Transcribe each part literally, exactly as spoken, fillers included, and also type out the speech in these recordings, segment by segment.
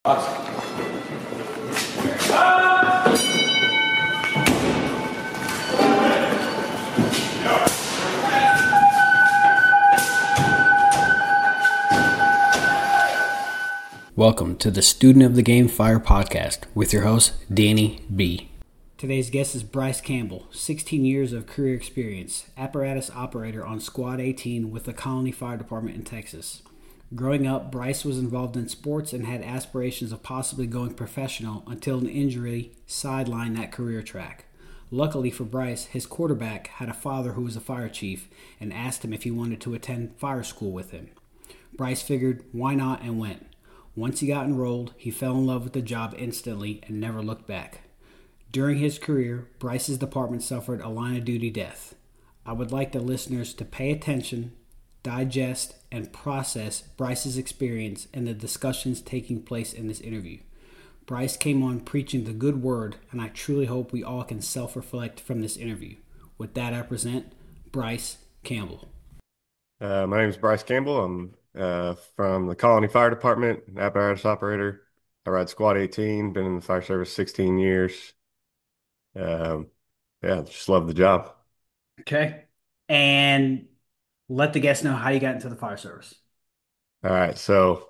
Welcome to the Student of the Game Fire podcast with your host, Danny B. Today's guest is Bryce Campbell, sixteen years of career experience, apparatus operator on Squad eighteen with the Colony Fire Department in Texas. Growing up, Bryce was involved in sports and had aspirations of possibly going professional until an injury sidelined that career track. Luckily for Bryce, his quarterback had a father who was a fire chief and asked him if he wanted to attend fire school with him. Bryce figured, why not, and went. Once he got enrolled, he fell in love with the job instantly and never looked back. During his career, Bryce's department suffered a line-of-duty death. I would like the listeners to pay attention, digest, and process Bryce's experience and the discussions taking place in this interview. Bryce came on preaching the good word, and I truly hope we all can self-reflect from this interview. With that, I present Bryce Campbell. Uh, my name is Bryce Campbell. I'm uh, from the Colony Fire Department, an apparatus operator. I ride Squad eighteen, been in the fire service sixteen years. Um, yeah, just love the job. Okay. And let the guests know how you got into the fire service. All right, so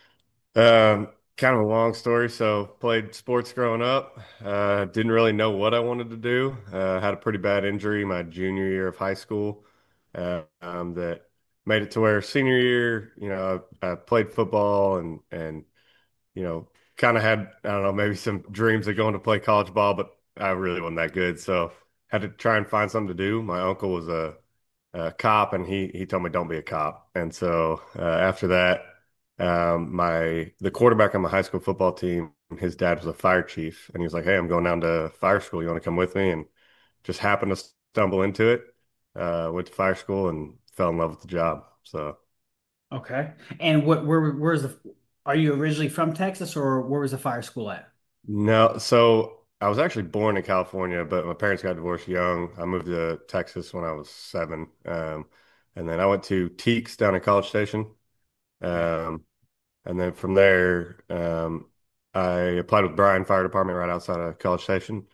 um, kind of a long story. So played sports growing up. Uh, didn't really know what I wanted to do. Uh, had a pretty bad injury my junior year of high school. Uh, um, that made it to where senior year, you know, I, I played football and and you know, kind of had, I don't know, maybe some dreams of going to play college ball, but I really wasn't that good. So had to try and find something to do. My uncle was a, a cop and he he told me don't be a cop. And so uh, after that, um, my the quarterback on my high school football team, his dad was a fire chief, and he was like, "Hey, I'm going down to fire school. You want to come with me?" And just happened to stumble into it. Uh, went to fire school and fell in love with the job. So. Okay. And what where where's the are you originally from Texas or where was the fire school at? No, so I was actually born in California, but my parents got divorced young. I moved to Texas when I was seven. Um, and then I went to Teaks down in College Station. Okay. Um, and then from there, um, I applied with Bryan Fire Department right outside of College Station.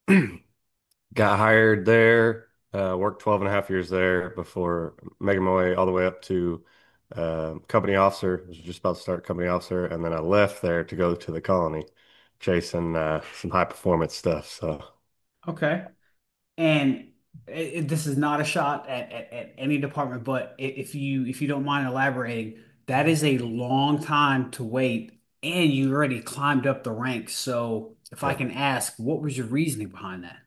Got hired there, uh, worked twelve and a half years there before making my way all the way up to uh, company officer. Was just about to start company officer, and then I left there to go to the colony, chasing uh, some high performance stuff. So, Okay. And it, this is not a shot at, at, at any department, but i- if you if you don't mind elaborating, that is a long time to wait, and you already climbed up the ranks. So if I yeah. can ask, what was your reasoning behind that?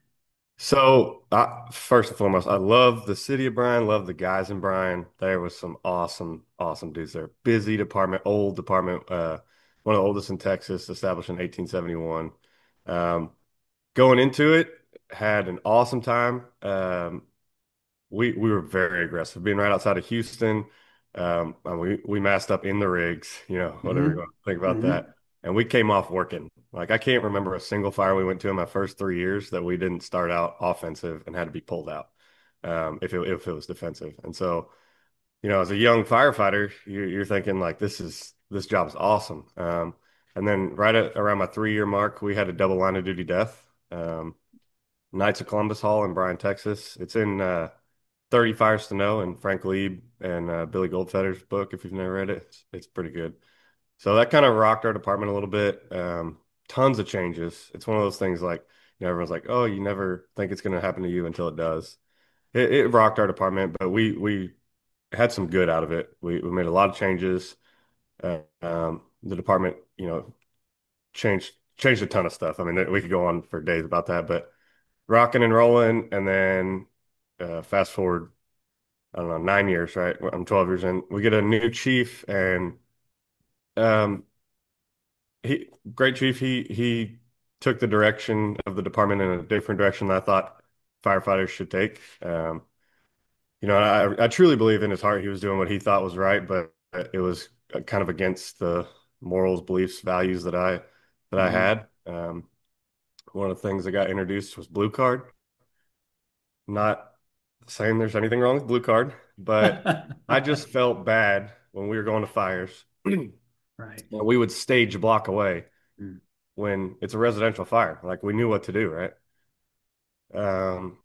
So, uh, first and foremost, I love the city of Bryan, love the guys in Bryan. There was some awesome, awesome dudes there. Busy department, old department, uh, one of the oldest in Texas, established in eighteen seventy-one. Um, Going into it, had an awesome time. Um, we we were very aggressive, being right outside of Houston. Um, and we we masked up in the rigs, you know, whatever you Mm-hmm. want to think about Mm-hmm. that. And we came off working. Like I can't remember a single fire we went to in my first three years that we didn't start out offensive and had to be pulled out, um, if it if it was defensive. And so, you know, as a young firefighter, you're, you're thinking like this is this job's awesome. Um, and then right at, around my three year mark, we had a double line of duty death. Um, Knights of Columbus Hall in Bryan, Texas. It's in uh, thirty Fires to Know and Frank Lieb and uh, Billy Goldfeder's book. If you've never read it, it's, it's pretty good. So that kind of rocked our department a little bit. Um, tons of changes. It's one of those things like, you know, everyone's like, oh, you never think it's going to happen to you until it does. It, it rocked our department, but we we had some good out of it. We we made a lot of changes. Uh, um, the department, you know, changed changed a ton of stuff. I mean, we could go on for days about that, but rocking and rolling, and then uh, fast forward, I don't know, nine years, right? I'm twelve years in. We get a new chief, and um, he, great chief. He he took the direction of the department in a different direction than I thought firefighters should take. Um, you know, I I truly believe in his heart he was doing what he thought was right, but it was kind of against the morals, beliefs, values that I that I Mm-hmm. had. Um, one of the things that got introduced was blue card. Not saying there's anything wrong with blue card, but I just felt bad when we were going to fires. Right. And we would stage a block away Mm. when it's a residential fire. Like we knew what to do, right? Um,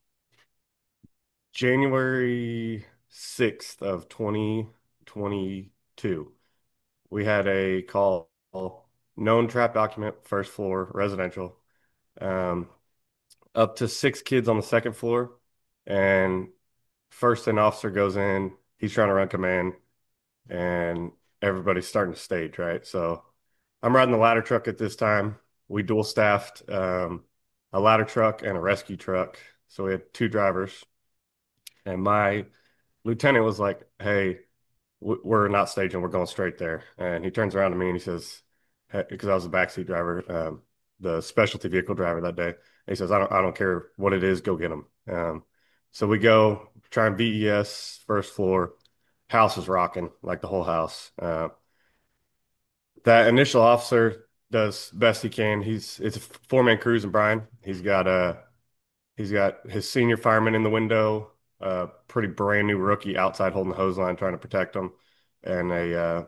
January sixth of twenty twenty-two, we had a call, known trap document, first floor, residential. Um, Up to six kids on the second floor, and first an officer goes in. He's trying to run command, and everybody's starting to stage, right? So I'm riding the ladder truck at this time. We dual staffed um, a ladder truck and a rescue truck. So we had two drivers, and my lieutenant was like, "Hey, we're not staging. We're going straight there." And he turns around to me and he says, because I was the backseat driver, um, the specialty vehicle driver that day. He says, "I don't, I don't care what it is. Go get them." Um, so we go try and V E S first floor. House is rocking, like the whole house. Uh, that initial officer does best he can. He's it's a four man cruise, and Brian. He's got uh he's got his senior fireman in the window, a pretty brand new rookie outside holding the hose line trying to protect him, and a uh,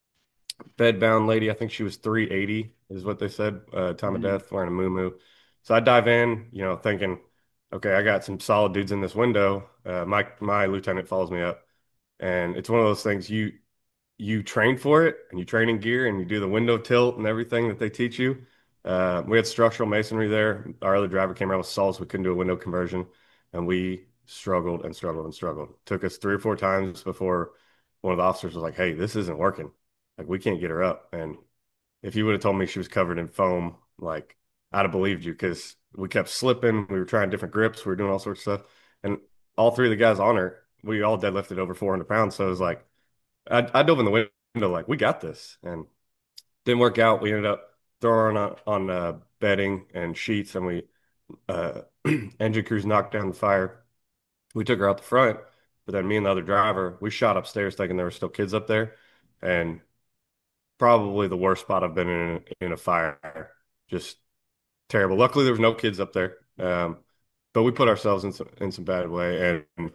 bedbound lady. I think she was three eighty is what they said, uh, time of Mm. death, wearing a moo So I dive in, you know, thinking, okay, I got some solid dudes in this window. Uh, my my lieutenant follows me up, and it's one of those things you you train for it and you train in gear and you do the window tilt and everything that they teach you. Uh, we had structural masonry there. Our other driver came around with saws. We couldn't do a window conversion, and we struggled and struggled and struggled. Took us three or four times before one of the officers was like, "Hey, this isn't working. Like we can't get her up." And if you would have told me she was covered in foam, like I'd have believed you because we kept slipping. We were trying different grips. We were doing all sorts of stuff, and all three of the guys on her, we all deadlifted over four hundred pounds. So it was like I, I dove in the window like we got this, and didn't work out. We ended up throwing on on uh, bedding and sheets, and we uh, engine crews knocked down the fire. We took her out the front, but then me and the other driver, we shot upstairs thinking there were still kids up there, and probably the worst spot I've been in in a fire. Just terrible. Luckily, there was no kids up there, um, but we put ourselves in some in some bad way, and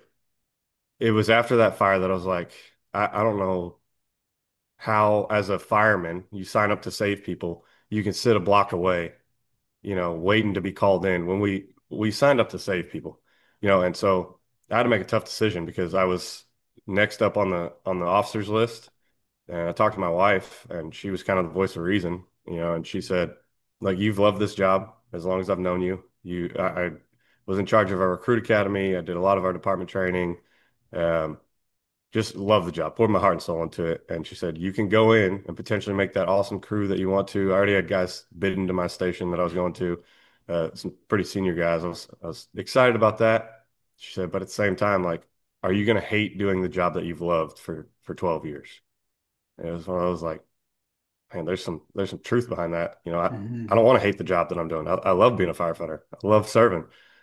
it was after that fire that I was like, I, I don't know how, as a fireman, you sign up to save people, you can sit a block away, you know, waiting to be called in when we we signed up to save people, you know, and so I had to make a tough decision because I was next up on the on the officers list, and I talked to my wife, and she was kind of the voice of reason, you know, and she said, like, you've loved this job as long as I've known you. You, I, I was in charge of our recruit academy. I did a lot of our department training. Um, just love the job, poured my heart and soul into it. And she said, you can go in and potentially make that awesome crew that you want to. I already had guys bid into my station that I was going to, uh, some pretty senior guys. I was, I was excited about that. She said, but at the same time, like, are you going to hate doing the job that you've loved for, for twelve years? And it was one of those like, man, there's some, there's some truth behind that. You know, I, I Hmm. don't want to hate the job that I'm doing. I, I love being a firefighter. I love serving.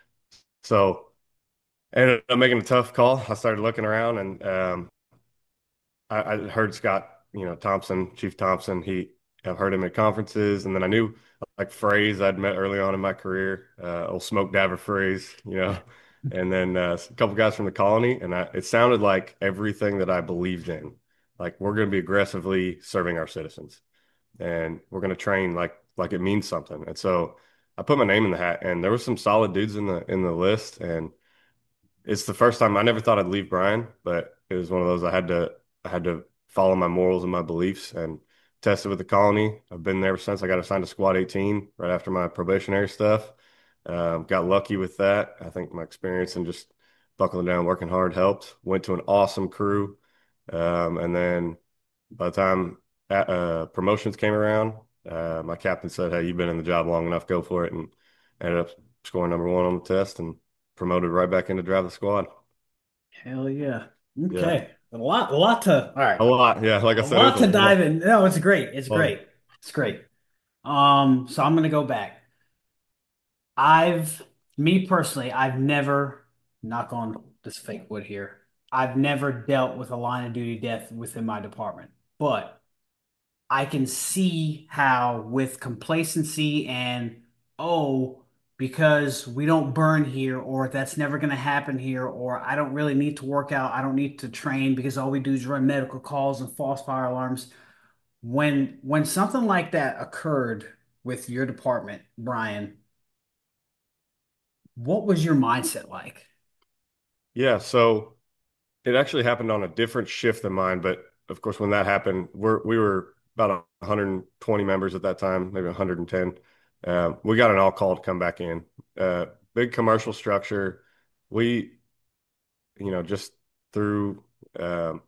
So I ended up making a tough call. I started looking around, and, um, I, I heard Scott, you know, Thompson, Chief Thompson. He, I've heard him at conferences, and then I knew like Phrase I'd met early on in my career, uh, old Smoke Daver Phrase, you know, and then uh, a couple guys from the colony, and I, it sounded like everything that I believed in. Like we're going to be aggressively serving our citizens, and we're going to train like like it means something. And so I put my name in the hat, and there were some solid dudes in the in the list, and it's the first time. I never thought I'd leave Brian, but it was one of those I had to I had to follow my morals and my beliefs and test it with the colony. I've been there ever since. I got assigned to Squad eighteen right after my probationary stuff. Um, got lucky with that. I think my experience and just buckling down, working hard helped. Went to an awesome crew, um, and then by the time uh, promotions came around, uh, my captain said, "Hey, you've been in the job long enough. Go for it." And ended up scoring number one on the test and promoted right back into drive the squad. Hell yeah. Yeah, Okay. A lot, a lot to, all right. a lot. Yeah, like I A said, it was lot a to lot dive in. No, it's great. It's of fun. great. It's great. Um, so I'm gonna go back. I've, me personally, I've never, knock on this fake wood here. I've never dealt with a line of duty death within my department, but I can see how with complacency and, oh, because we don't burn here, or that's never going to happen here, or I don't really need to work out, I don't need to train because all we do is run medical calls and false fire alarms. When when something like that occurred with your department, Brian, what was your mindset like? Yeah, so it actually happened on a different shift than mine, but of course, when that happened, we're we were about one hundred twenty members at that time, maybe one hundred ten. Um, we got an all call to come back in. Uh, big commercial structure. We, you know, just through um,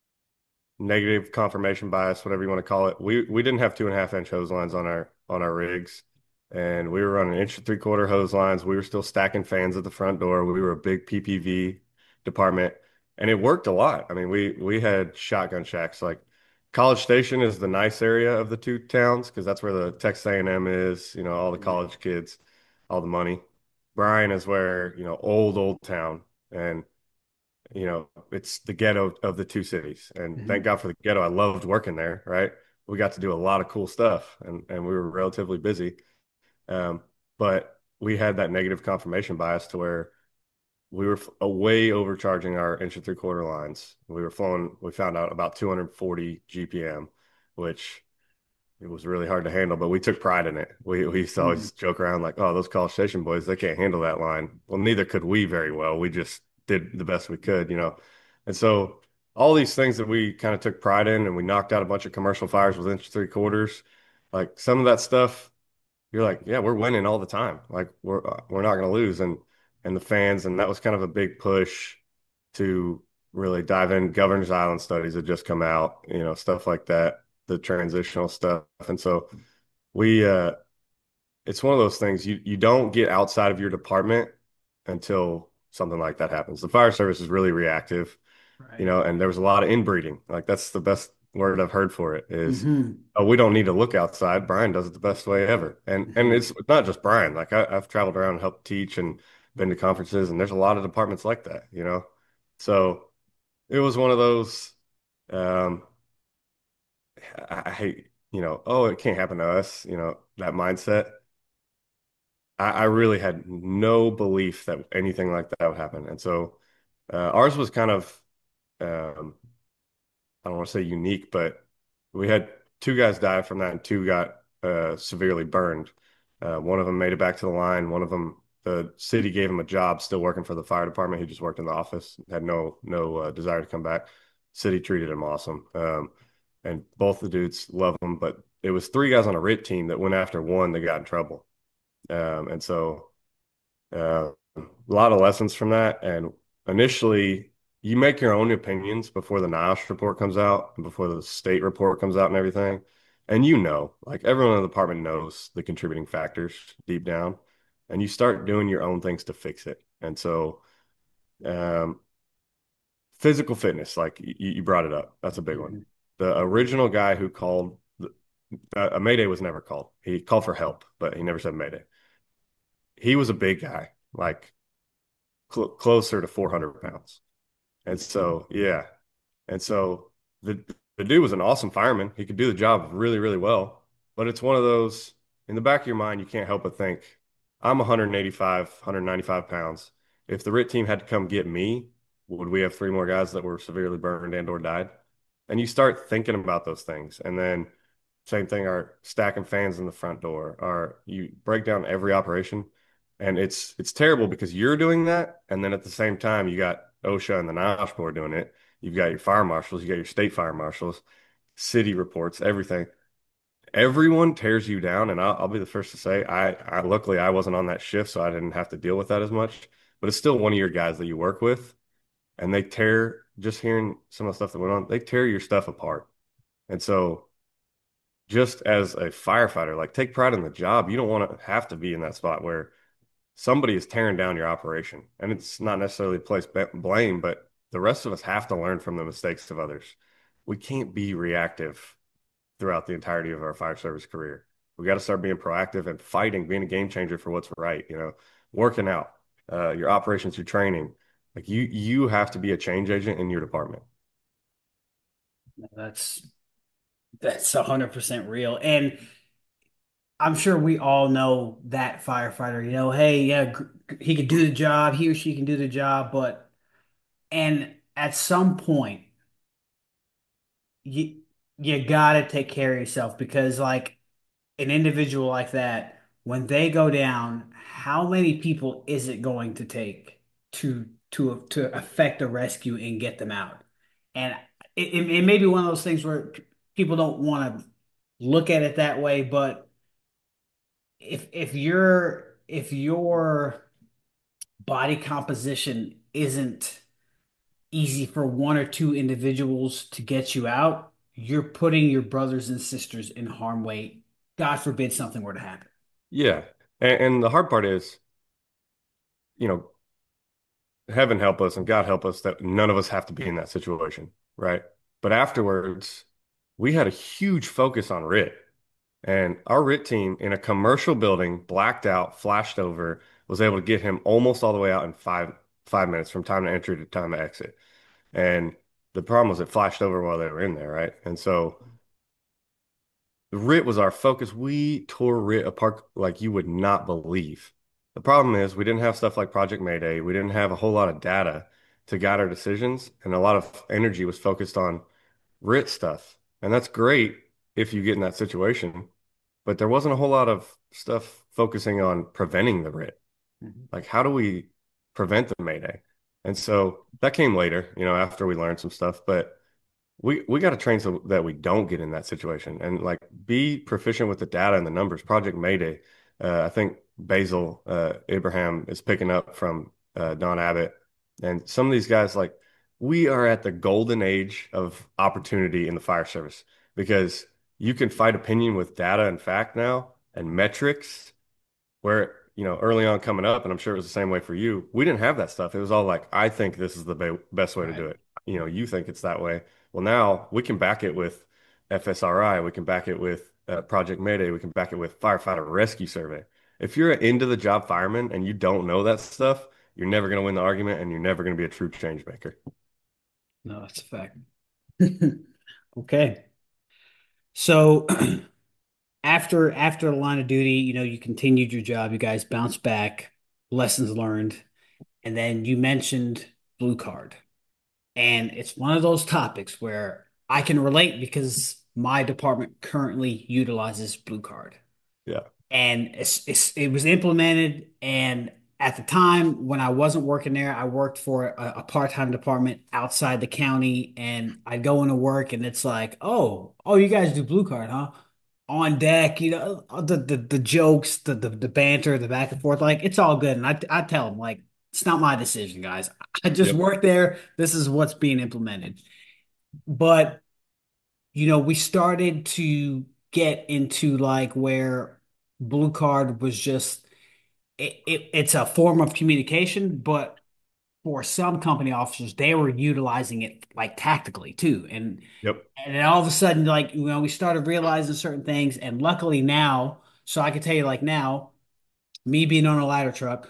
negative confirmation bias, whatever you want to call it. We we didn't have two and a half inch hose lines on our on our rigs, and we were running inch and three quarter hose lines. We were still stacking fans at the front door. We were a big P P V department, and it worked a lot. I mean, we we had shotgun shacks. Like College Station is the nice area of the two towns because that's where the Texas A and M is. You know, all the college kids, all the money. Bryan is where you know old old town and you know, it's the ghetto of the two cities. And thank Mhm. God for the ghetto. I loved working there, right? We got to do a lot of cool stuff and, and we were relatively busy. Um, but we had that negative confirmation bias to where we were f- way overcharging our inch and three quarter lines. We were flowing, we found out about two hundred forty G P M, which it was really hard to handle, but we took pride in it. We we used to Mhm. always joke around like, "Oh, those College Station boys, they can't handle that line." Well, neither could we very well. We just did the best we could, you know. And so all these things that we kind of took pride in, and we knocked out a bunch of commercial fires with inch three quarters. Like some of that stuff, you're like, "Yeah, we're winning all the time. Like we're uh, we're not going to lose." And and the fans, and that was kind of a big push to really dive in. Governor's Island studies had just come out, you know, stuff like that, the transitional stuff. And so we uh it's one of those things you you don't get outside of your department until something like that happens. The fire service is really reactive, you Right. know, and there was a lot of inbreeding. Like that's the best word I've heard for it is, Hmm. oh, we don't need to look outside. Brian does it the best way ever. And and Hmm. it's not just Brian. Like I, I've traveled around and helped teach and been to conferences, and there's a lot of departments like that, you know. So it was one of those. Um, I, I hate, you know, oh, it can't happen to us, you know, that mindset. I, I really had no belief that anything like that would happen. And so uh, ours was kind of, um, I don't want to say unique, but we had two guys die from that and two got uh, severely burned. Uh, one of them made it back to the line. One of them, the city gave him a job still working for the fire department. He just worked in the office, had no no uh, desire to come back. City treated him awesome. Um, and both the dudes love him, but it was three guys on a R I T team that went after one that got in trouble. Um, and so uh, a lot of lessons from that. And initially, you make your own opinions before the NIOSH report comes out and before the state report comes out and everything. And you know, like everyone in the department knows the contributing factors deep down, and you start doing your own things to fix it. And so, um, physical fitness, like you, you brought it up, that's a big one. Hmm. The original guy who called, uh, a Mayday was never called. He called for help, but he never said Mayday. He was a big guy, like cl closer to four hundred pounds. And so, yeah. And so the the dude was an awesome fireman. He could do the job really, really well. But it's one of those in the back of your mind, you can't help but think, I'm one eighty-five, one ninety-five pounds. If the R I T team had to come get me, would we have three more guys that were severely burned and or died? And you start thinking about those things. And then same thing, are stacking fans in the front door, are you break down every operation. And it's it's terrible because you're doing that. And then at the same time, you got OSHA and the NIOSH board doing it. You've got your fire marshals, you got your state fire marshals, city reports, everything. Everyone tears you down, and I'll, I'll be the first to say, I, I luckily I wasn't on that shift, so I didn't have to deal with that as much. But it's still one of your guys that you work with, and they tear. Just hearing some of the stuff that went on, they tear your stuff apart. And so, just as a firefighter, like take pride in the job. You don't want to have to be in that spot where somebody is tearing down your operation, and it's not necessarily place blame, but the rest of us have to learn from the mistakes of others. We can't be reactive throughout the entirety of our fire service career. We got to start being proactive and fighting, being a game changer for what's right. You know, working out, uh, your operations, your training. Like you, you have to be a change agent in your department. That's that's a hundred percent real. And I'm sure we all know that firefighter, you know, hey, yeah, gr- he could do the job, he or she can do the job, but and at some point, you you gotta take care of yourself because like an individual like that, when they go down, how many people is it going to take to to to affect a rescue and get them out? And it, it, it may be one of those things where p- people don't want to look at it that way, but if if your if your body composition isn't easy for one or two individuals to get you out, you're putting your brothers and sisters in harm way. God forbid something were to happen. Yeah. And, and the hard part is, you know, heaven help us and God help us that none of us have to be in that situation, right? But afterwards, we had a huge focus on R I T. And our R I T team in a commercial building, blacked out, flashed over, was able to get him almost all the way out in five five minutes from time to entry to time to exit. And the problem was it flashed over while they were in there, right? And so the R I T was our focus. We tore R I T apart like you would not believe. The problem is we didn't have stuff like Project Mayday. We didn't have a whole lot of data to guide our decisions, and a lot of energy was focused on R I T stuff. And that's great if you get in that situation, but there wasn't a whole lot of stuff focusing on preventing the R I T. Mhm. Like, how do we prevent the Mayday? And so that came later, you know, after we learned some stuff, but we we got to train so that we don't get in that situation and like be proficient with the data and the numbers. Project Mayday, uh, I think Basil uh, Abraham is picking up from uh, Don Abbott, and some of these guys like we are at the golden age of opportunity in the fire service because you can fight opinion with data and fact now and metrics where, you know, early on coming up, and I'm sure it was the same way for you, we didn't have that stuff. It was all like, I think this is the be best way to do Right. it. You know, you think it's that way. Well, now we can back it with F S R I, we can back it with uh, Project Mayday, we can back it with Firefighter Rescue Survey. If you're an into the job fireman and you don't know that stuff, you're never going to win the argument and you're never going to be a true change maker. No, that's a fact. Okay. So after after the line of duty, you know, you continued your job, you guys bounced back, lessons learned, and then you mentioned Blue Card. And it's one of those topics where I can relate because my department currently utilizes Blue Card. Yeah. And it's, it's it was implemented. And at the time when I wasn't working there, I worked for a, a part-time department outside the county, and I'd go into work, and it's like, oh, oh, you guys do Blue Card, huh? On deck, you know, the the, the jokes, the, the the banter, the back and forth, like it's all good. And I I tell them like it's not my decision, guys. I just Yep. work there. This is what's being implemented. But you know, we started to get into like where Blue Card was just it, it, it's a form of communication, but for some company officers, they were utilizing it like tactically too. And Yep. and then all of a sudden, like you know, we started realizing certain things. And luckily now, so I can tell you like now, me being on a ladder truck,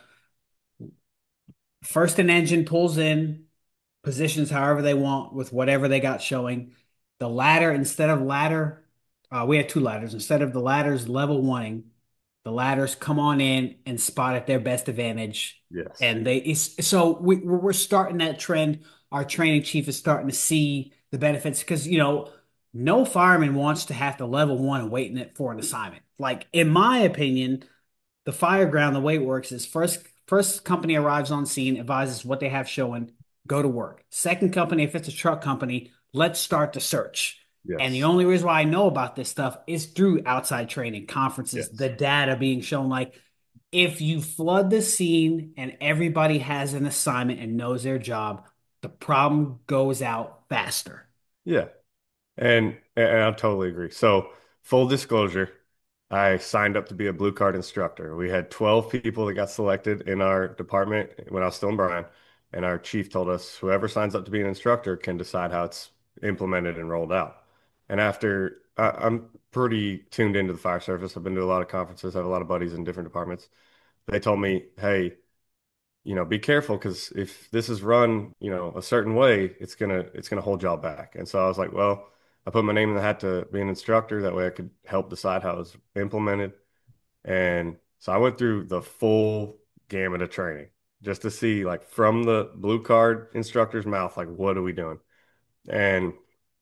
first an engine pulls in, positions however they want with whatever they got showing. The ladder, instead of ladder, uh, we had two ladders. Instead of the ladders level oneing, the ladders come on in and spot at their best advantage. Yes. And they, it's, so we, we're we're starting that trend. Our training chief is starting to see the benefits because, you know, no fireman wants to have to level one and waiting it for an assignment. Like, in my opinion, the fire ground, the way it works is first first company arrives on scene, advises what they have showing, go to work. Second company, if it's a truck company, let's start the search. And the Yes. only reason why I know about this stuff is through outside training, conferences, the Yes. data being shown. Like, if you flood the scene and everybody has an assignment and knows their job, the problem goes out faster. Yeah. And, and I totally agree. So, full disclosure, I signed up to be a blue card instructor. We had twelve people that got selected in our department when I was still in Bryan, and our chief told us whoever signs up to be an instructor can decide how it's implemented and rolled out. And after I, I'm pretty tuned into the fire service, I've been to a lot of conferences, I have a lot of buddies in different departments. They told me, hey, you know, be careful because if this is run, you know, a certain way, it's gonna it's gonna hold y'all back. And so I was like, well, I put my name in the hat to be an instructor. That way I could help decide how it was implemented. And so I went through the full gamut of training just to see like from the blue card instructor's mouth, like what are we doing? And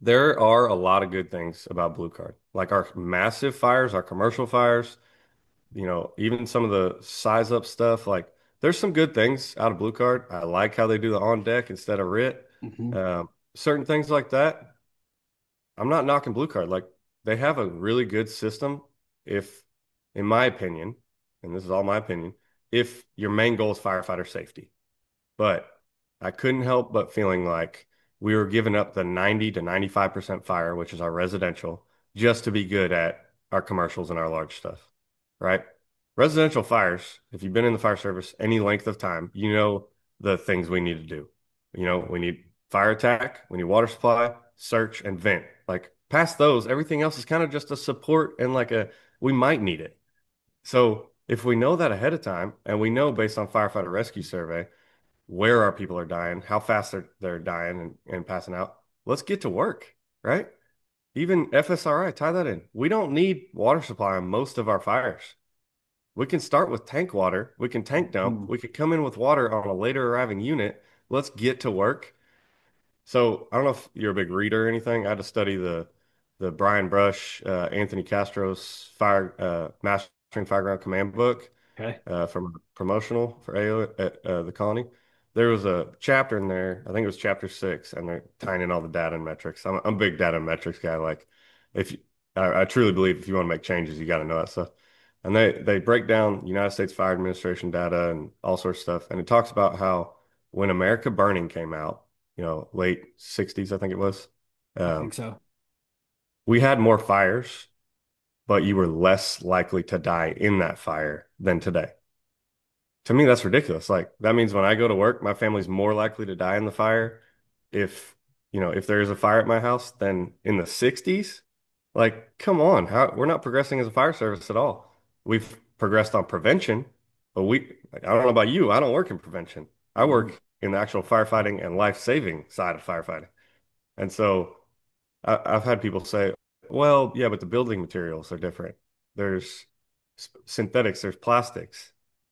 There are a lot of good things about Blue Card, like our massive fires, our commercial fires, you know, even some of the size up stuff. Like there's some good things out of Blue Card. I like how they do the on deck instead of R I T. Hmm. Um, certain things like that. I'm not knocking Blue Card. Like they have a really good system if, in my opinion, and this is all my opinion, if your main goal is firefighter safety. But I couldn't help but feeling like we were giving up the ninety to ninety-five percent fire, which is our residential, just to be good at our commercials and our large stuff, right? Residential fires, if you've been in the fire service any length of time, you know the things we need to do. You know, we need fire attack, we need water supply, search, and vent. Like past those, everything else is kind of just a support and like a we might need it. So if we know that ahead of time, and we know based on firefighter rescue survey where our people are dying, how fast they're they're dying and, and passing out, let's get to work, right? Even F S R I, tie that in. We don't need water supply on most of our fires. We can start with tank water. We can tank dump. Hmm. We could come in with water on a later arriving unit. Let's get to work. So I don't know if you're a big reader or anything. I had to study the the Brian Brush, uh, Anthony Castro's fire uh, mastering fireground command book Okay. uh, from promotional for A O at uh, the colony. There was a chapter in there. I think it was chapter six, and they're tying in all the data and metrics. I'm, I'm a big data and metrics guy. Like, if you, I, I truly believe if you want to make changes, you got to know that stuff. And they they break down United States Fire Administration data and all sorts of stuff. And it talks about how when America Burning came out, you know, late sixties, I think it was, I um, think so. we had more fires, but you were less likely to die in that fire than today. To me, that's ridiculous. Like that means when I go to work, my family's more likely to die in the fire if, you know, if there is a fire at my house than in the sixties. Like, come on, how we're not progressing as a fire service at all. We've progressed on prevention, but we, like, I don't know about you, I don't work in prevention. I Hmm. work in the actual firefighting and life-saving side of firefighting. And so I, I've had people say, well, yeah, but the building materials are different. There's s- synthetics, there's plastics.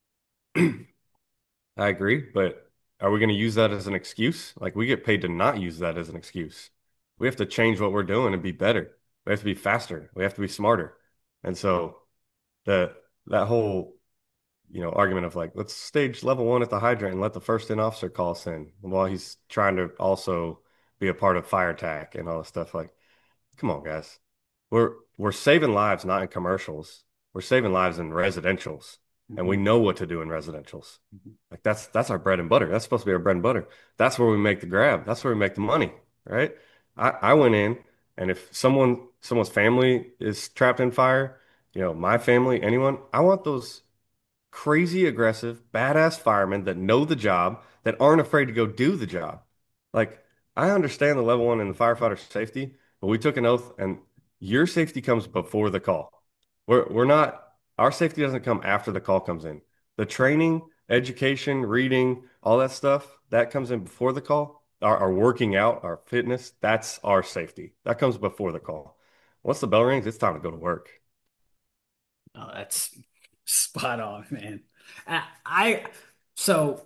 I agree, but are we going to use that as an excuse? Like we get paid to not use that as an excuse. We have to change what we're doing and be better. We have to be faster. We have to be smarter. And so the that whole, you know, argument of like, let's stage level one at the hydrant and let the first in officer call us in while he's trying to also be a part of fire attack and all this stuff. Like, come on, guys. We're we're saving lives not in commercials. We're saving lives in residentials, and we Hmm. know what to do in residentials. Hmm. Like that's that's our bread and butter. That's supposed to be our bread and butter. That's where we make the grab. That's where we make the money, right? I, I went in, and if someone someone's family is trapped in fire, you know, my family, anyone, I want those crazy aggressive, badass firemen that know the job, that aren't afraid to go do the job. Like, I understand the level one in the firefighter safety, but we took an oath and your safety comes before the call. We're we're not our safety doesn't come after the call comes in. The training, education, reading, all that stuff, that comes in before the call. Our, our working out, our fitness, that's our safety. That comes before the call. Once the bell rings, it's time to go to work. Oh, that's spot on, man. I, I so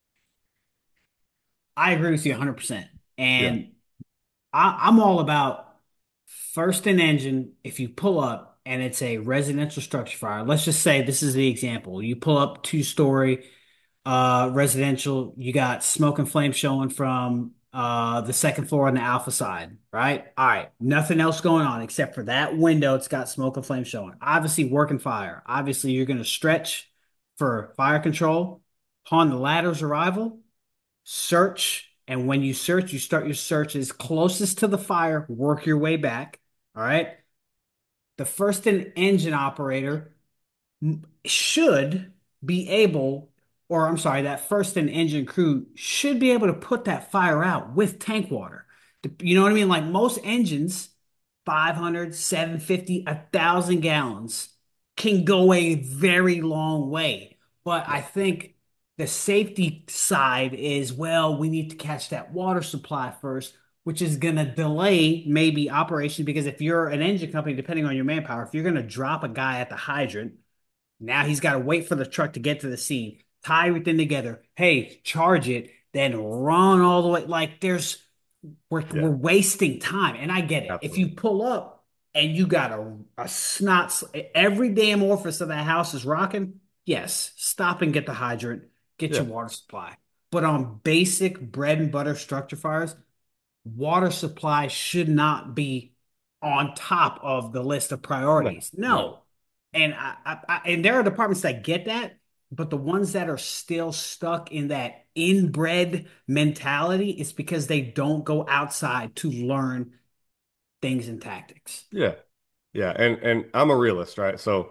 I agree with you one hundred percent. Yeah. And I, I'm all about first in engine. If you pull up and it's a residential structure fire, let's just say this is the example. You pull up two story uh residential, you got smoke and flame showing from uh the second floor on the alpha side, right? All right, nothing else going on except for that window. It's got smoke and flame showing. Obviously, working fire. Obviously, you're going to stretch for fire control. Upon the ladder's arrival, search. And when you search, you start your search as closest to the fire, work your way back. All right. The first in engine operator should be able, or I'm sorry, that first in engine crew should be able to put that fire out with tank water. You know what I mean? Like most engines, five hundred, seven fifty, a thousand gallons can go a very long way. But I Yeah. think the safety side is, well, we need to catch that water supply first, which is going to delay maybe operation because if you're an engine company, depending on your manpower, if you're going to drop a guy at the hydrant, now he's got to wait for the truck to get to the scene, tie everything together. Hey, charge it, then run all the way. Like there's we're we're Yeah, wasting time. And I get it. If you absolutely. pull up and you got a a snot, every damn orifice of that house is rocking, yes, stop and get the hydrant, get Yeah. your water supply. But on basic bread and butter structure fires, water supply should not be on top of the list of No, priorities. no. No. And I, I, I and there are departments that get that, but the ones that are still stuck in that inbred mentality, it's because they don't go outside to learn things and tactics. Yeah. Yeah. And and I'm a realist, right? So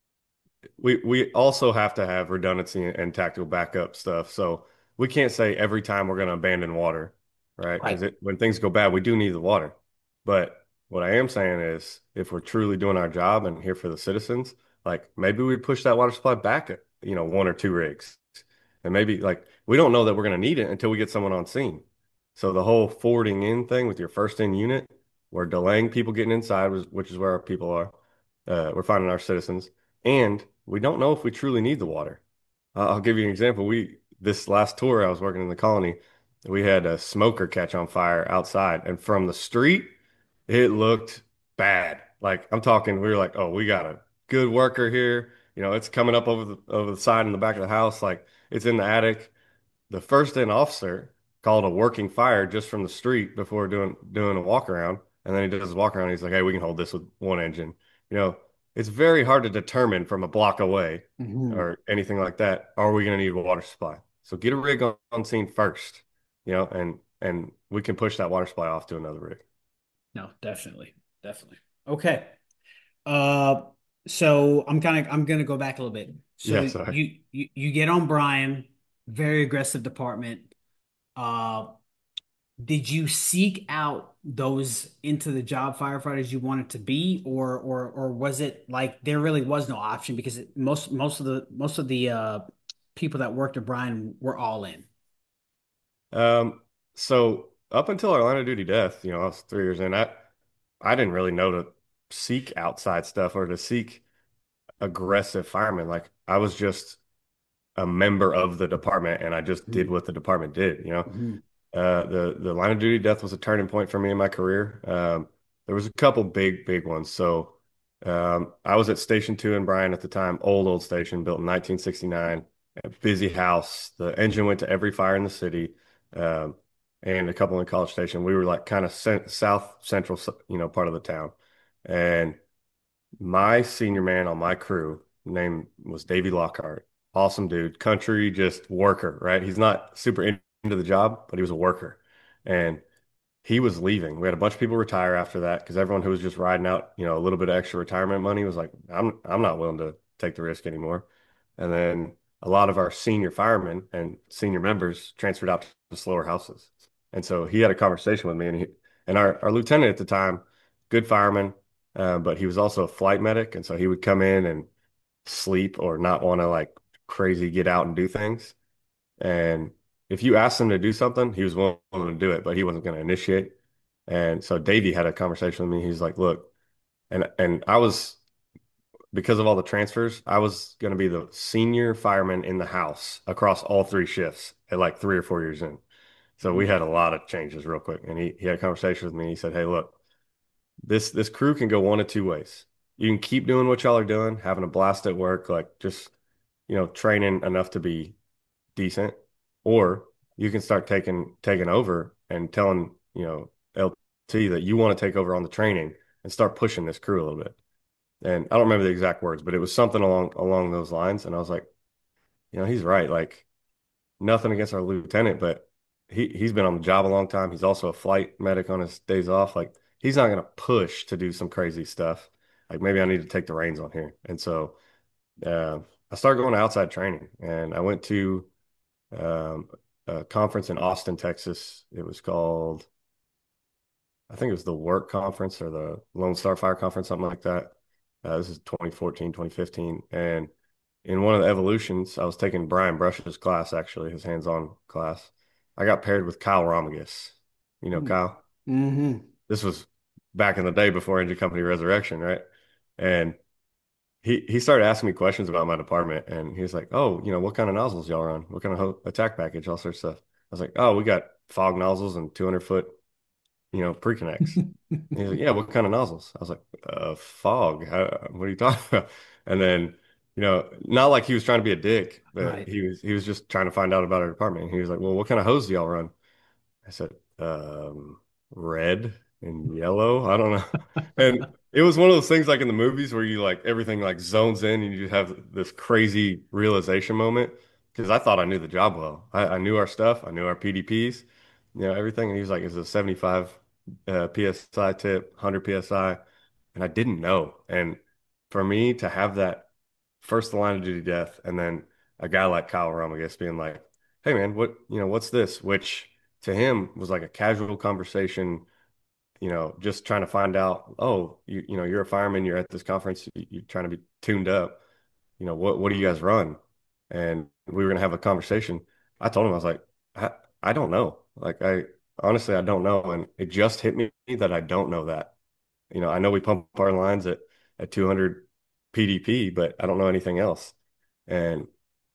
we we also have to have redundancy and, and tactical backup stuff. So we can't say every time we're going to abandon water, right? Right. Because it, when things go bad, we do need the water. But what I am saying is, if we're truly doing our job and here for the citizens, like maybe we push that water supply back at, you know, one or two rigs. And maybe like we don't know that we're going to need it until we get someone on scene. So the whole forwarding in thing with your first in unit, we're delaying people getting inside, which is where our people are. Uh, we're finding our citizens. And we don't know if we truly need the water. Uh, I'll give you an example. We this last tour I was working in the colony, we had a smoker catch on fire outside, and from the street, it looked bad. Like I'm talking, we were like, oh, we got a good worker here. You know, it's coming up over the over the side in the back of the house, like it's in the attic. The first in officer called a working fire just from the street before doing doing a walk around, and then he does his walk around. And he's like, "Hey, we can hold this with one engine." You know, it's very hard to determine from a block away Mhm. or anything like that. Are we going to need a water supply? So get a rig on, on scene first, you know, and and we can push that water supply off to another rig. No, definitely. Definitely. Okay. Uh, so I'm kind of I'm gonna go back a little bit. So Yeah, sorry. you you you get on Brian, very aggressive department. Uh, did you seek out those into the job firefighters you wanted to be, or or or was it like there really was no option because it, most most of the most of the uh people that worked at Brian were all in. Um, so up until our line of duty death, you know, I was three years in. I I didn't really know to seek outside stuff or to seek aggressive fireman. Like I was just a member of the department and I just did Mhm. what the department did, you know. Mhm. Uh the the line of duty death was a turning point for me in my career. Um there was a couple big big ones. So um I was at Station two in Bryan at the time, old old station built in nineteen sixty-nine, a busy house. The engine went to every fire in the city. Um and a couple in College Station. We were like kind of cent south central, you know, part of the town. And my senior man on my crew name was Davey Lockhart. Awesome dude, country, just worker, right? He's not super in- into the job, but he was a worker. And he was leaving. We had a bunch of people retire after that because everyone who was just riding out, you know, a little bit of extra retirement money was like, I'm I'm not willing to take the risk anymore. And then a lot of our senior firemen and senior members transferred out to slower houses. And so he had a conversation with me and he and our, our lieutenant at the time, good fireman, uh, but he was also a flight medic. And so he would come in and sleep or not want to like crazy get out and do things. And if you asked him to do something, he was willing to do it, but he wasn't going to initiate. And so Davey had a conversation with me. He's like, look, and and I was because of all the transfers, I was going to be the senior fireman in the house across all three shifts at like three or four years in. So we Mhm. had a lot of changes real quick. And he, he had a conversation with me. He said, hey, look, this this crew can go one of two ways. You can keep doing what y'all are doing, having a blast at work, like just, you know, training enough to be decent, or you can start taking taking over and telling, you know, L T that you want to take over on the training and start pushing this crew a little bit. And I don't remember the exact words, but it was something along along those lines. And I was like, you know, he's right. Like nothing against our lieutenant, but he he's been on the job a long time. He's also a flight medic on his days off. Like he's not going to push to do some crazy stuff. Like maybe I need to take the reins on here. And so uh, I started going to outside training, and I went to um, a conference in Austin, Texas. It was called, I think it was the Work Conference or the Lone Star Fire Conference, something like that. Uh, this is twenty fourteen, twenty fifteen. And in one of the evolutions, I was taking Brian Brush's class, actually, his hands-on class. I got paired with Kyle Romagus. You know, Kyle? Mm-hmm. This was back in the day before Engine Company Resurrection, right? And he he started asking me questions about my department, and he was like, "Oh, you know, what kind of nozzles y'all run? What kind of ho attack package? All sorts of stuff." I was like, "Oh, we got fog nozzles and two hundred foot you know, pre-connects. And he's like, yeah, what kind of nozzles? I was like, uh, fog. How, what are you talking about? And then, you know, not like he was trying to be a dick, but Right. he was he was just trying to find out about our department. And he was like, well, what kind of hose do y'all run? I said, um, red and yellow. I don't know. And it was one of those things like in the movies where you like everything like zones in and you have this crazy realization moment. Because I thought I knew the job well. I, I knew our stuff. I knew our P D Ps, you know, everything. And he was like, "Is a seventy-five uh, P S I tip, one hundred P S I?" And I didn't know. And for me to have that first the line of duty death, and then a guy like Kyle Romagus being like, "Hey man, what you know, what's this?" Which to him was like a casual conversation, you know, just trying to find out, oh, you you know, you're a fireman, you're at this conference, you, you're trying to be tuned up. You know, what what do you guys run? And we were gonna have a conversation. I told him, I was like, I, I don't know. Like I honestly I don't know. And it just hit me that I don't know that. You know, I know we pump our lines at at two hundred P D P, but I don't know anything else. And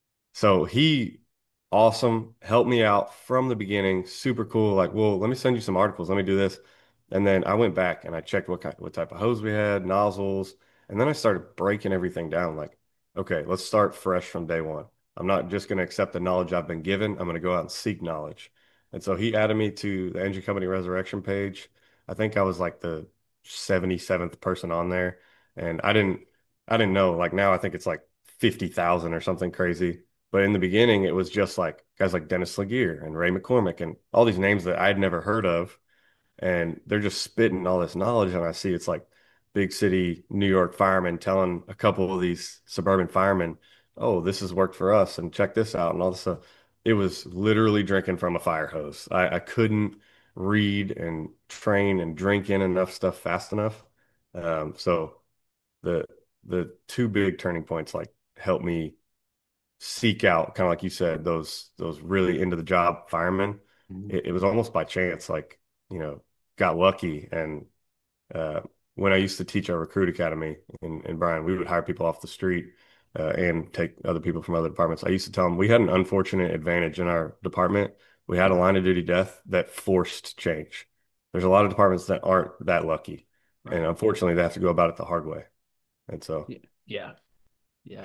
so he awesome, helped me out from the beginning, super cool. Like, well, let me send you some articles. Let me do this. And then I went back and I checked what kind, what type of hose we had, nozzles, and then I started breaking everything down. Like, okay, let's start fresh from day one. I'm not just going to accept the knowledge I've been given. I'm going to go out and seek knowledge. And so he added me to the Engine Company Resurrection page. I think I was like the seventy-seventh person on there, and I didn't I didn't know. Like now I think it's like fifty thousand or something crazy. But in the beginning, it was just like guys like Dennis Laguerre and Ray McCormick and all these names that I'd never heard of. And they're just spitting all this knowledge. And I see it's like big city New York firemen telling a couple of these suburban firemen, oh, this has worked for us and check this out and all this stuff. It was literally drinking from a fire hose. I, I couldn't read and train and drink in enough stuff fast enough. Um, so the the two big turning points like helped me seek out, kind of like you said, those those really into the job firemen. Mhm. It, it was almost by chance, like, you know, got lucky. And uh, when I used to teach our recruit academy in, in Bryan, we would hire people off the street uh, and take other people from other departments. I used to tell them we had an unfortunate advantage in our department. We had a line of duty death that forced change. There's a lot of departments that aren't that lucky. And Right. unfortunately, they have to go about it the hard way. And so, Yeah. Yeah. Yeah.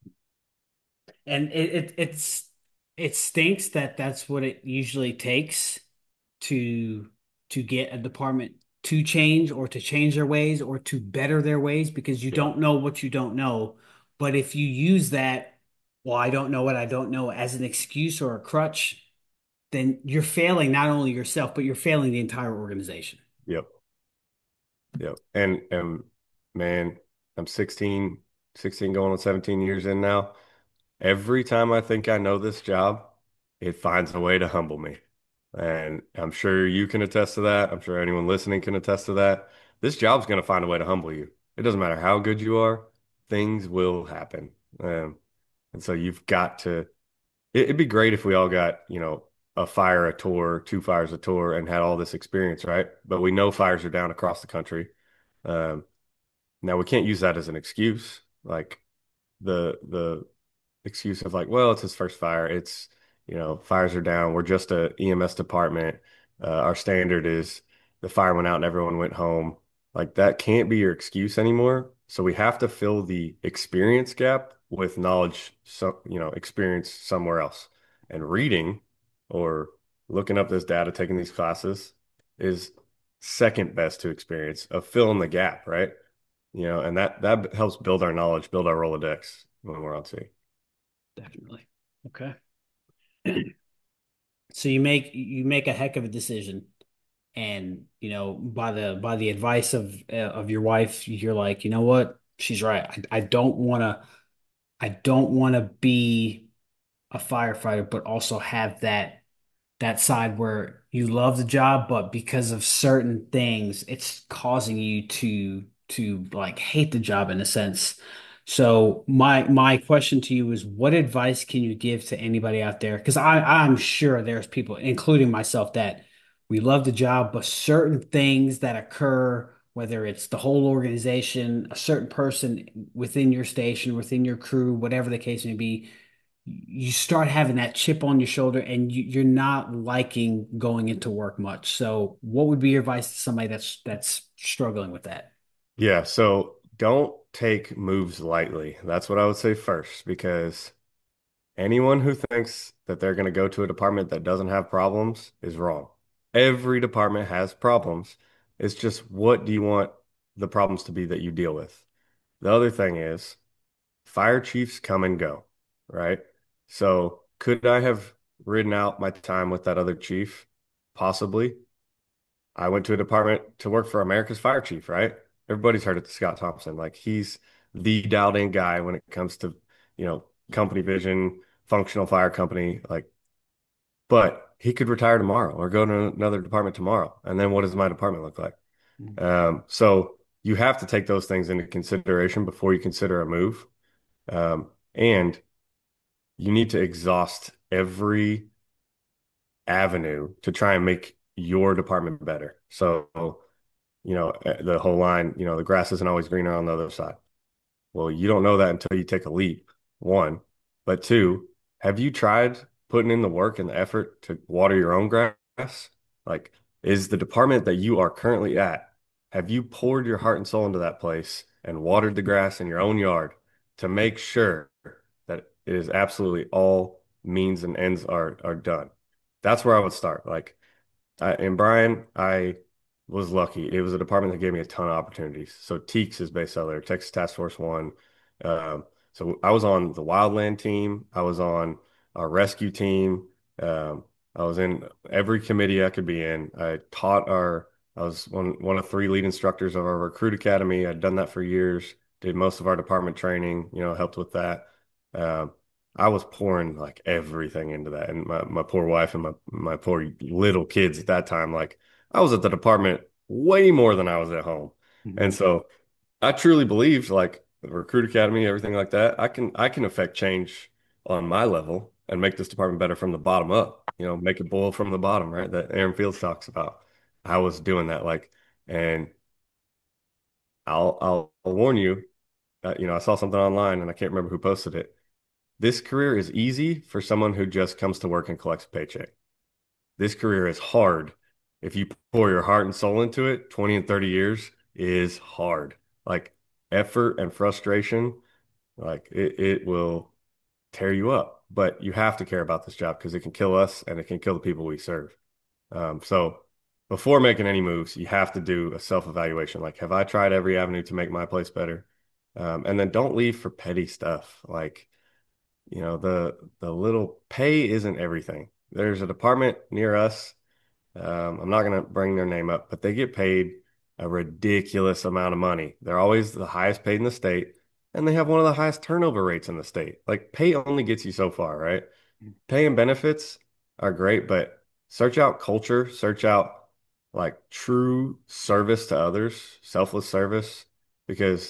And it, it it's it stinks that that's what it usually takes to to get a department to change or to change their ways or to better their ways because you yeah, don't know what you don't know. But if you use that, well, I don't know what I don't know as an excuse or a crutch, then you're failing not only yourself, but you're failing the entire organization. yep. Yep. And and man, I'm sixteen, sixteen going on seventeen years in now. Every time I think I know this job, it finds a way to humble me. And I'm sure you can attest to that. I'm sure anyone listening can attest to that. This job's going to find a way to humble you. It doesn't matter how good you are, things will happen. Um, and so you've got to, it, it'd be great if we all got, you know, a fire a tour, two fires a tour, and had all this experience, right? But we know fires are down across the country. Um, Now we can't use that as an excuse. Like the the excuse of like, well, it's his first fire. It's, you know, fires are down. We're just a E M S department. Uh, our standard is the fire went out and everyone went home. Like that can't be your excuse anymore. So we have to fill the experience gap with knowledge, so, you know, experience somewhere else. And reading or looking up this data, taking these classes is second best to experience of filling the gap, right? You know, and that that helps build our knowledge, build our Rolodex when we're on sea. Definitely. Okay. So you make you make a heck of a decision. And you know, by the by the advice of uh, of your wife, you're like, you know what? She's right. I, I don't want to I don't want to be a firefighter, but also have that that side where you love the job, but because of certain things, it's causing you to to like hate the job in a sense. So my my question to you is, what advice can you give to anybody out there? Because I I'm sure there's people, including myself, that we love the job, but certain things that occur, whether it's the whole organization, a certain person within your station, within your crew, whatever the case may be, you start having that chip on your shoulder and you, you're not liking going into work much. So what would be your advice to somebody that's that's struggling with that? Yeah, so don't take moves lightly. That's what I would say first, because anyone who thinks that they're going to go to a department that doesn't have problems is wrong. Every department has problems. It's just what do you want the problems to be that you deal with? The other thing is fire chiefs come and go, right? So could I have ridden out my time with that other chief? Possibly. I went to a department to work for America's fire chief, right? Everybody's heard of Scott Thompson. Like he's the dialed in guy when it comes to, you know, company vision, functional fire company. Like, but he could retire tomorrow or go to another department tomorrow. And then what does my department look like? Um, so you have to take those things into consideration before you consider a move. Um, and you need to exhaust every avenue to try and make your department better. So, you know, eh, the whole line, you know, the grass isn't always greener on the other side. Well, you don't know that until you take a leap, one. But two, have you tried putting in the work and the effort to water your own grass? Like, is the department that you are currently at, have you poured your heart and soul into that place and watered the grass in your own yard to make sure that it is absolutely all means and ends are are done? That's where I would start. Like, I, and Brian, I was lucky. It was a department that gave me a ton of opportunities. So Teeks is based out there, Texas Task Force One. Um, so I was on the wildland team. I was on our rescue team. Um, I was in every committee I could be in. I taught our, I was one one of three lead instructors of our recruit academy. I'd done that for years. Did most of our department training. You know, helped with that. Um, I was pouring like everything into that. And my, my poor wife and my, my poor little kids at that time, like I was at the department way more than I was at home. And Mhm. so I truly believed like the recruit academy, everything like that, I can I can affect change on my level and make this department better from the bottom up, you know, make it boil from the bottom, right? That Aaron Fields talks about. I was doing that like, and I'll I'll, I'll warn you, uh, you know, I saw something online and I can't remember who posted it. This career is easy for someone who just comes to work and collects a paycheck. This career is hard. If you pour your heart and soul into it, twenty and thirty years is hard. Like effort and frustration, like it, it will tear you up. But you have to care about this job because it can kill us and it can kill the people we serve. Um, so before making any moves, you have to do a self-evaluation. Like, have I tried every avenue to make my place better? Um, and then don't leave for petty stuff. Like, you know, the the little pay isn't everything. There's a department near us. Um, I'm not going to bring their name up, but they get paid a ridiculous amount of money. They're always the highest paid in the state, and they have one of the highest turnover rates in the state. Like pay only gets you so far, right? Pay and benefits are great, but search out culture, search out like true service to others, selfless service, because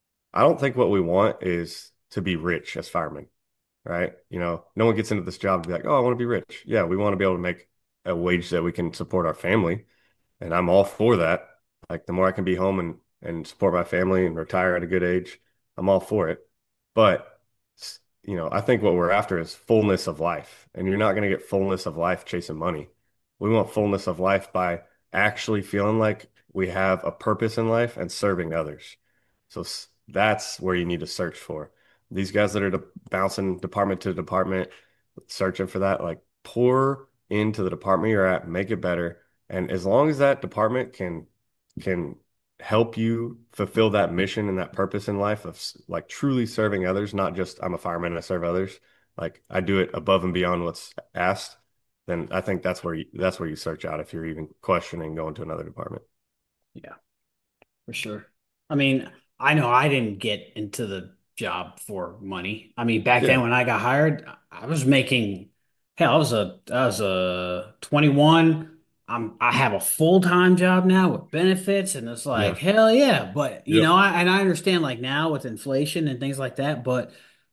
I don't think what we want is to be rich as firemen, right? You know, no one gets into this job to be like, oh, I want to be rich. Yeah, we want to be able to make a wage that we can support our family. And I'm all for that. Like the more I can be home and and support my family and retire at a good age, I'm all for it. But you know, I think what we're after is fullness of life. And you're not going to get fullness of life chasing money. We want fullness of life by actually feeling like we have a purpose in life and serving others. So that's where you need to search for. These guys that are de bouncing department to department, searching for that, like pour into the department you're at, make it better. And as long as that department can can help you fulfill that mission and that purpose in life of like truly serving others, not just I'm a fireman and I serve others, like I do it above and beyond what's asked, then I think that's where you that's where you search out if you're even questioning going to another department. Yeah, for sure. I mean, I know I didn't get into the job for money. I mean, back then Yeah. when I got hired, I was making hell, I was a I was a twenty-one. I'm I have a full-time job now with benefits and it's like, Yeah. hell yeah. But you know, Yep. I and I understand like now with inflation and things like that, but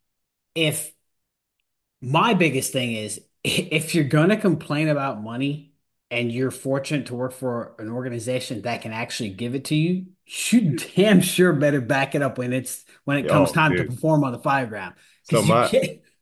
if my biggest thing is if you're going to complain about money and you're fortunate to work for an organization that can actually give it to you, you damn sure better back it up when it's when it comes Oh, time to dude. perform on the fire ground So because you my can't.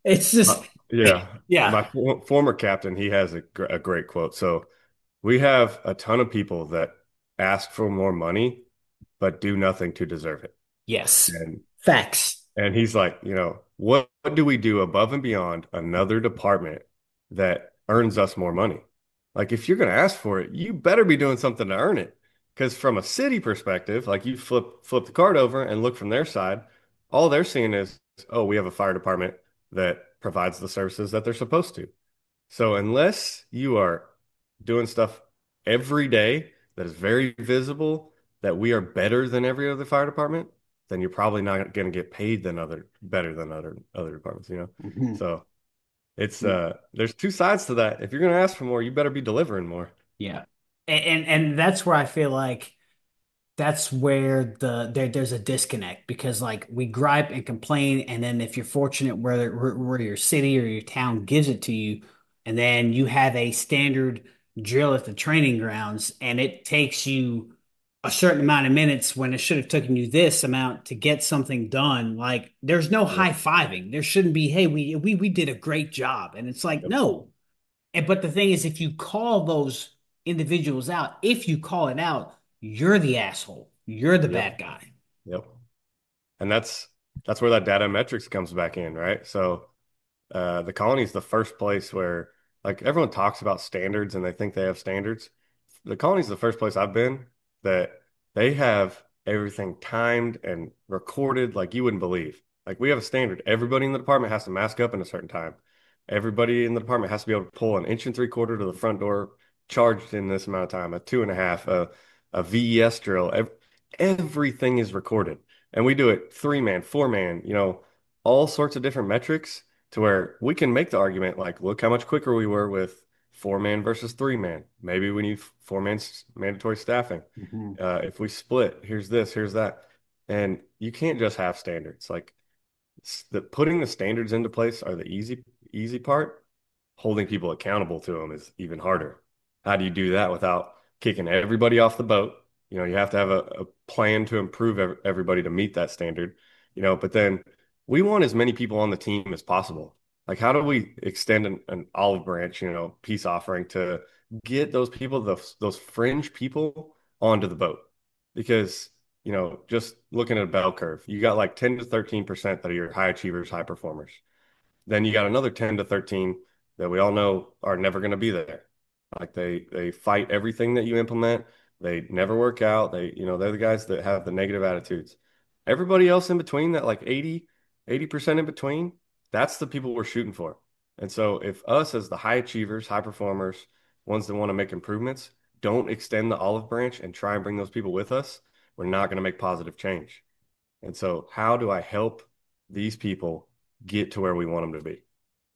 It's just, Uh, yeah, yeah. my for former captain, he has a, gr a great quote. So we have a ton of people that ask for more money, but do nothing to deserve it. Yes. And Facts. and he's like, you know, what, what do we do above and beyond another department that earns us more money? Like, if you're going to ask for it, you better be doing something to earn it. Because from a city perspective, like you flip flip the card over and look from their side, all they're seeing is, oh, we have a fire department that provides the services that they're supposed to. So unless you are doing stuff every day that is very visible, that we are better than every other fire department, then you're probably not going to get paid than other better than other other departments, you know? Mhm. So it's uh there's two sides to that. If you're going to ask for more, you better be delivering more. Yeah. And, and and that's where I feel like that's where the there there's a disconnect because like we gripe and complain, and then if you're fortunate where where where your city or your town gives it to you, and then you have a standard drill at the training grounds, and it takes you a certain amount of minutes when it should have taken you this amount to get something done. Like there's no Yep. high-fiving. There shouldn't be, hey, we we we did a great job. And it's like, Yep. no. And but the thing is, if you call those individuals out, if you call it out, you're the asshole. You're the Yep. bad guy. Yep. And that's that's where that data metrics comes back in, right? So uh, the colony is the first place where like everyone talks about standards and they think they have standards. The colony is the first place I've been that they have everything timed and recorded like you wouldn't believe. Like we have a standard. Everybody in the department has to mask up in a certain time. Everybody in the department has to be able to pull an inch and three quarter to the front door charged in this amount of time, a two and a half, a, a V E S drill. Ev everything is recorded. And we do it three man, four man, you know, all sorts of different metrics to where we can make the argument like, look how much quicker we were with four man versus three man. Maybe we need four man mandatory staffing. Mhm. Uh, if we split, here's this, here's that. And you can't just have standards. Like the putting the standards into place are the easy easy part. Holding people accountable to them is even harder. How do you do that without kicking everybody off the boat? You know, you have to have a, a plan to improve ev everybody to meet that standard, you know, but then we want as many people on the team as possible. Like, how do we extend an, an olive branch, you know, peace offering to get those people, those, those fringe people onto the boat? Because, you know, just looking at a bell curve, you got like ten to thirteen percent that are your high achievers, high performers. Then you got another ten to thirteen that we all know are never going to be there. Like they they fight everything that you implement. They never work out. They, you know, they're the guys that have the negative attitudes. Everybody else in between that like eighty, eighty percent in between, that's the people we're shooting for. And so if us as the high achievers, high performers, ones that want to make improvements, don't extend the olive branch and try and bring those people with us, we're not going to make positive change. And so how do I help these people get to where we want them to be?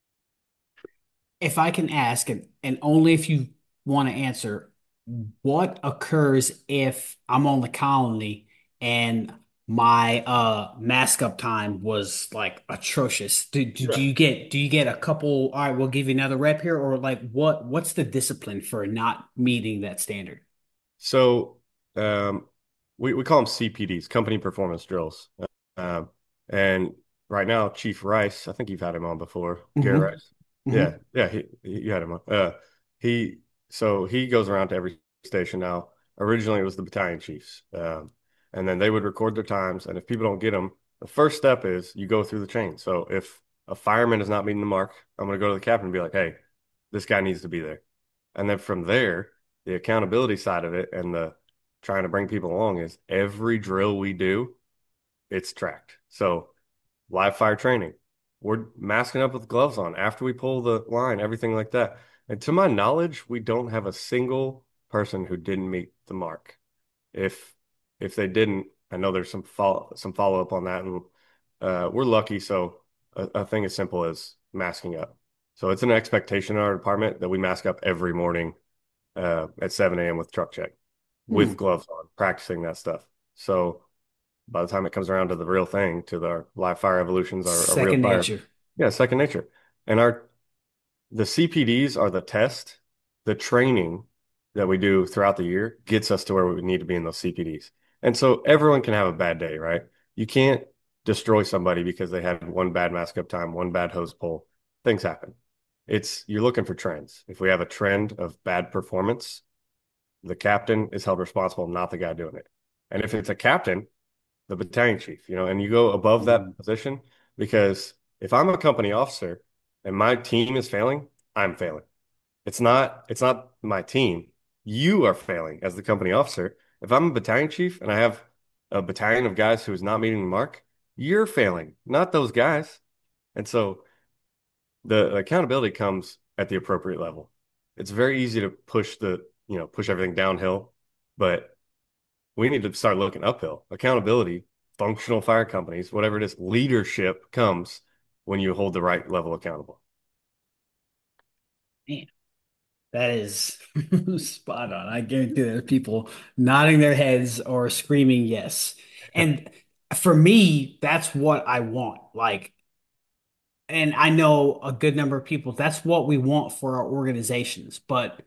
If I can ask, and, and only if you want to answer, what occurs if I'm on the colony and my uh mask up time was like atrocious? Do, do, do Yeah. you get do you get a couple, all right, we'll give you another rep here, or like what what's the discipline for not meeting that standard? So um, we, we call them C P Ds, company performance drills. Um, and right now, Chief Rice, I think you've had him on before, Garrett Hmm. Rice. Hmm. Yeah, yeah, he, he you had him on. Uh, he so he goes around to every station now. Originally, it was the battalion chiefs, um, and then they would record their times. And if people don't get them, the first step is you go through the chain. So if a fireman is not meeting the mark, I'm going to go to the captain and be like, "Hey, this guy needs to be there." And then from there, the accountability side of it and the trying to bring people along is every drill we do, it's tracked. So live fire training, we're masking up with gloves on after we pull the line, everything like that. And to my knowledge, we don't have a single person who didn't meet the mark. If if they didn't, I know there's some follow some follow up on that, and uh, we're lucky. So a, a thing as simple as masking up. So it's an expectation in our department that we mask up every morning uh, at seven a m with truck check with Hmm. gloves on, practicing that stuff. So by the time it comes around to the real thing, to the live fire evolutions, our, our real Second fire, nature. yeah, second nature. And our the C P Ds are the test, the training that we do throughout the year gets us to where we need to be in those C P Ds. And so everyone can have a bad day, right? You can't destroy somebody because they had one bad mask up time, one bad hose pull. Things happen. It's you're looking for trends. If we have a trend of bad performance, the captain is held responsible, not the guy doing it. And if it's a captain, the battalion chief, you know, and you go above Mhm. that position because if I'm a company officer and my team is failing, I'm failing. It's not it's not my team. You are failing as the company officer. If I'm a battalion chief and I have a battalion of guys who is not meeting the mark, you're failing, not those guys. And so the accountability comes at the appropriate level. It's very easy to push the, you know, push everything downhill, but we need to start looking uphill. Accountability, functional fire companies, whatever it is, leadership comes when you hold the right level accountable. Man, that is spot on. I guarantee there's people nodding their heads or screaming yes. And for me, that's what I want. Like, and I know a good number of people, that's what we want for our organizations. But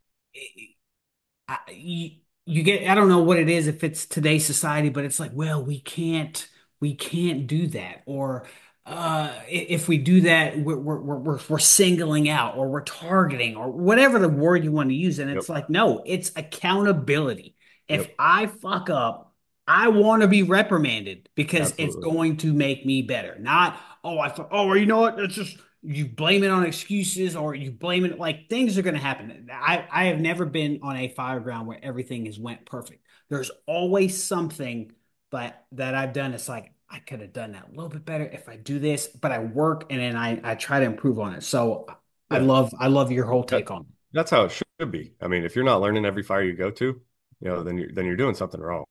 I, you, you get, I don't know what it is if it's today's society, but it's like, well, we can't, we can't do that. Or uh, if we do that, we're, we're, we're, we're singling out or we're targeting or whatever the word you want to use. And Yep. it's like, no, it's accountability. If Yep. I fuck up, I want to be reprimanded because it's Absolutely. going to make me better. Not, oh, I thought, oh, you know what? It's just, you blame it on excuses or you blame it like things are going to happen. I, I have never been on a fire ground where everything has went perfect. There's always something that that I've done. It's like I could have done that a little bit better if I do this, but I work and then I, I try to improve on it. So I Yeah. love I love your whole That, take on it. that's how it should be. I mean, if you're not learning every fire you go to, you know, then you're then you're doing something wrong.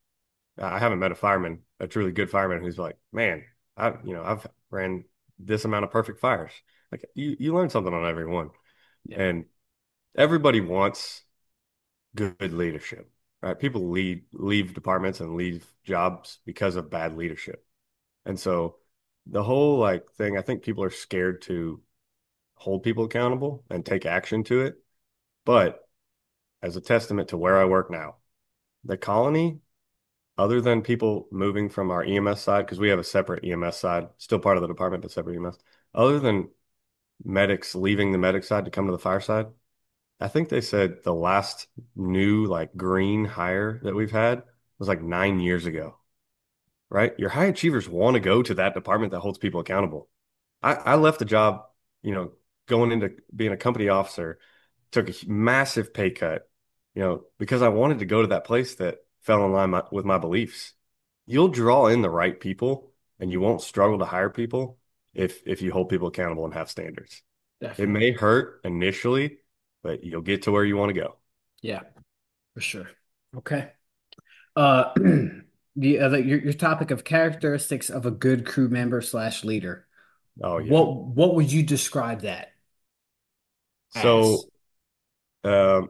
I haven't met a fireman, a truly good fireman, who's like, man, I, you know, I've ran this amount of perfect fires. Like you, you learn something on every one, Yeah, and everybody wants good leadership, right? People lead leave departments and leave jobs because of bad leadership, and so the whole like thing, I think people are scared to hold people accountable and take action to it. But as a testament to where I work now, the colony, other than people moving from our E M S side, because we have a separate E M S side, still part of the department, but separate E M S, other than medics leaving the medic side to come to the fire side, I think they said the last new like green hire that we've had was like nine years ago, right? Your high achievers want to go to that department that holds people accountable. I, I left the job, you know, going into being a company officer, took a massive pay cut, you know, because I wanted to go to that place that fell in line my, with my beliefs. You'll draw in the right people and you won't struggle to hire people if if you hold people accountable and have standards. It definitely. may hurt initially, but you'll get to where you want to go. Yeah, for sure. Okay. Uh, the other your, your topic of characteristics of a good crew member slash leader. Oh yeah. What what would you describe that as? So um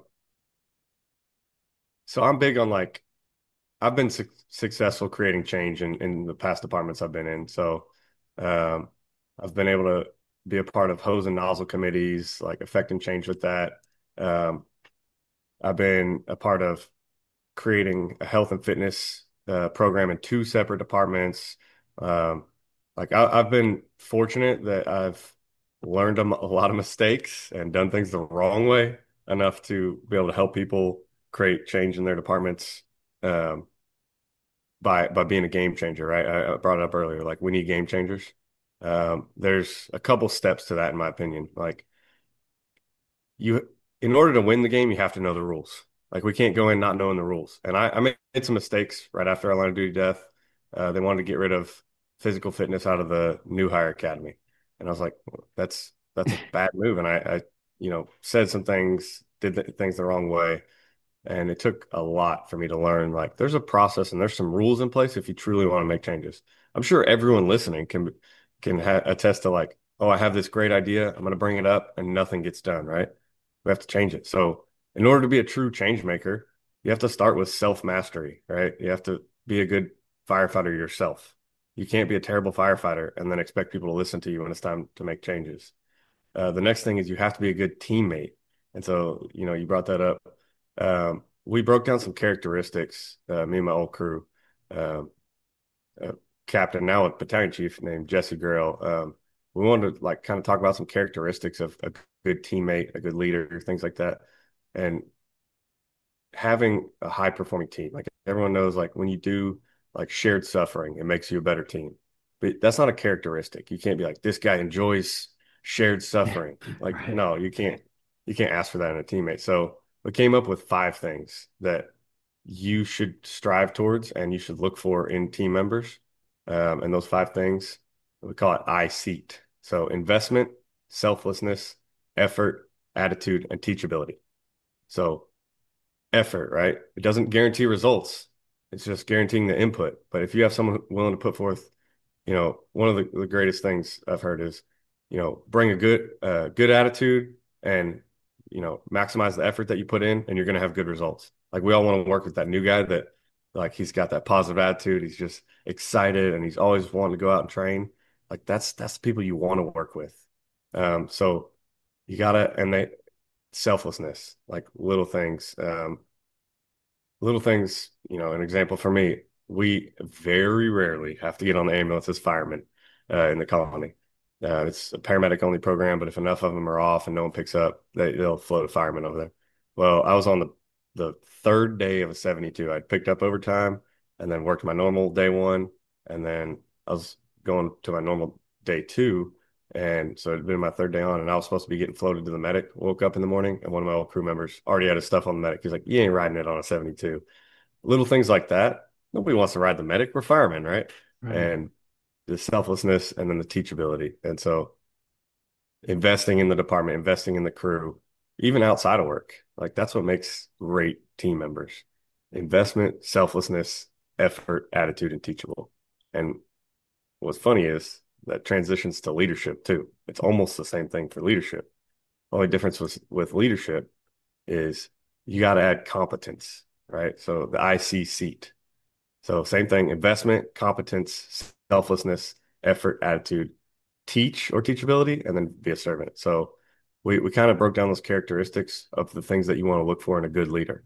so I'm big on like I've been su successful creating change in in the past departments I've been in. So um I've been able to be a part of hose and nozzle committees, like affecting change with that. Um I've been a part of creating a health and fitness uh, program in two separate departments. Um, like I, I've been fortunate that I've learned a, m- a lot of mistakes and done things the wrong way enough to be able to help people create change in their departments um, by by being a game changer, right? I, I brought it up earlier, like we need game changers. Um, there's a couple steps to that, in my opinion. Like you in order to win the game, you have to know the rules. Like we can't go in not knowing the rules. And I, I made some mistakes right after our line of duty death. Uh, they wanted to get rid of physical fitness out of the new hire academy, and I was like, that's that's a bad move. And I, I you know, said some things, did th things the wrong way, and it took a lot for me to learn. Like there's a process and there's some rules in place if you truly want to make changes. I'm sure everyone listening can can ha attest to like, oh, I have this great idea. I'm going to bring it up, and nothing gets done, right? We have to change it. So, in order to be a true change maker, you have to start with self-mastery, right? You have to be a good firefighter yourself. You can't be a terrible firefighter and then expect people to listen to you when it's time to make changes. Uh, the next thing is you have to be a good teammate. And so, you know, you brought that up. Um, we broke down some characteristics, uh, me and my old crew. Um, uh, captain now, a battalion chief named Jesse Grail. Um, we wanted to like kind of talk about some characteristics of a good teammate, a good leader, things like that. And having a high performing team, like everyone knows, like when you do like shared suffering, it makes you a better team. But that's not a characteristic. You can't be like, this guy enjoys shared suffering. Like, Right. no, you can't, you can't ask for that in a teammate. So we came up with five things that you should strive towards and you should look for in team members. Um, and those five things, we call it I SEAT. So investment, selflessness, effort, attitude, and teachability. So effort, right? It doesn't guarantee results. It's just guaranteeing the input. But if you have someone willing to put forth, you know, one of the, the greatest things I've heard is, you know, bring a good uh, good attitude and, you know, maximize the effort that you put in and you're going to have good results. Like we all want to work with that new guy that like he's got that positive attitude. He's just excited and he's always wanting to go out and train. Like that's that's the people you want to work with. Um, so you gotta and they selflessness, like little things. Um, little things, you know, an example for me, we very rarely have to get on the ambulance as firemen uh, in the colony. Uh, it's a paramedic only program, but if enough of them are off and no one picks up, they, they'll float a fireman over there. Well, I was on the the third day of a seventy-two. I'd picked up overtime and then worked my normal day one, and then I was going to my normal day two. And so it'd been my third day on, and I was supposed to be getting floated to the medic. Woke up in the morning, and one of my old crew members already had his stuff on the medic. He's like, "You ain't riding it on a seventy-two." Little things like that. Nobody wants to ride the medic. We're firemen, right? Right. And the selflessness and then the teachability. And so investing in the department, investing in the crew, even outside of work, like that's what makes great team members. Investment, selflessness, effort, attitude, and teachable. And what's funny is that transitions to leadership too. It's almost the same thing for leadership. Only difference with, with leadership is you got to add competence, right? So the I C SEAT. So same thing, investment, competence, selflessness, effort, attitude, teach or teachability, and then be a servant. So we, we kind of broke down those characteristics of the things that you want to look for in a good leader.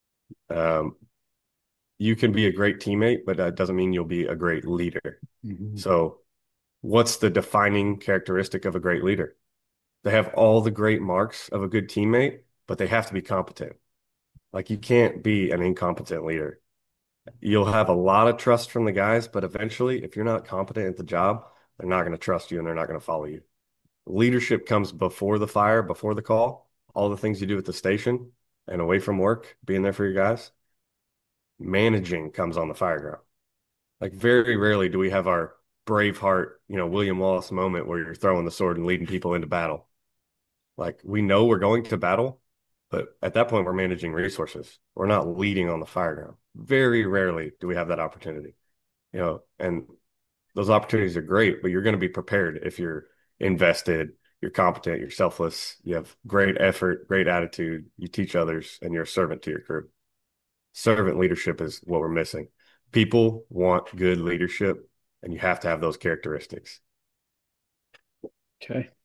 Um, you can be a great teammate, but that doesn't mean you'll be a great leader. Mm-hmm. So what's the defining characteristic of a great leader? They have all the great marks of a good teammate, but they have to be competent. Like you can't be an incompetent leader. You'll have a lot of trust from the guys, but eventually, if you're not competent at the job, they're not going to trust you and they're not going to follow you. Leadership comes before the fire, before the call, all the things you do at the station and away from work, being there for your guys. Managing comes on the fire ground. Like very rarely do we have our Braveheart, you know, William Wallace moment where you're throwing the sword and leading people into battle. Like we know we're going to battle, but at that point we're managing resources. We're not leading on the fire ground. Very rarely do we have that opportunity, you know, and those opportunities are great, but you're going to be prepared if you're invested, you're competent, you're selfless, you have great effort, great attitude, you teach others, and you're a servant to your crew. Servant leadership is what we're missing. People want good leadership, and you have to have those characteristics. Okay.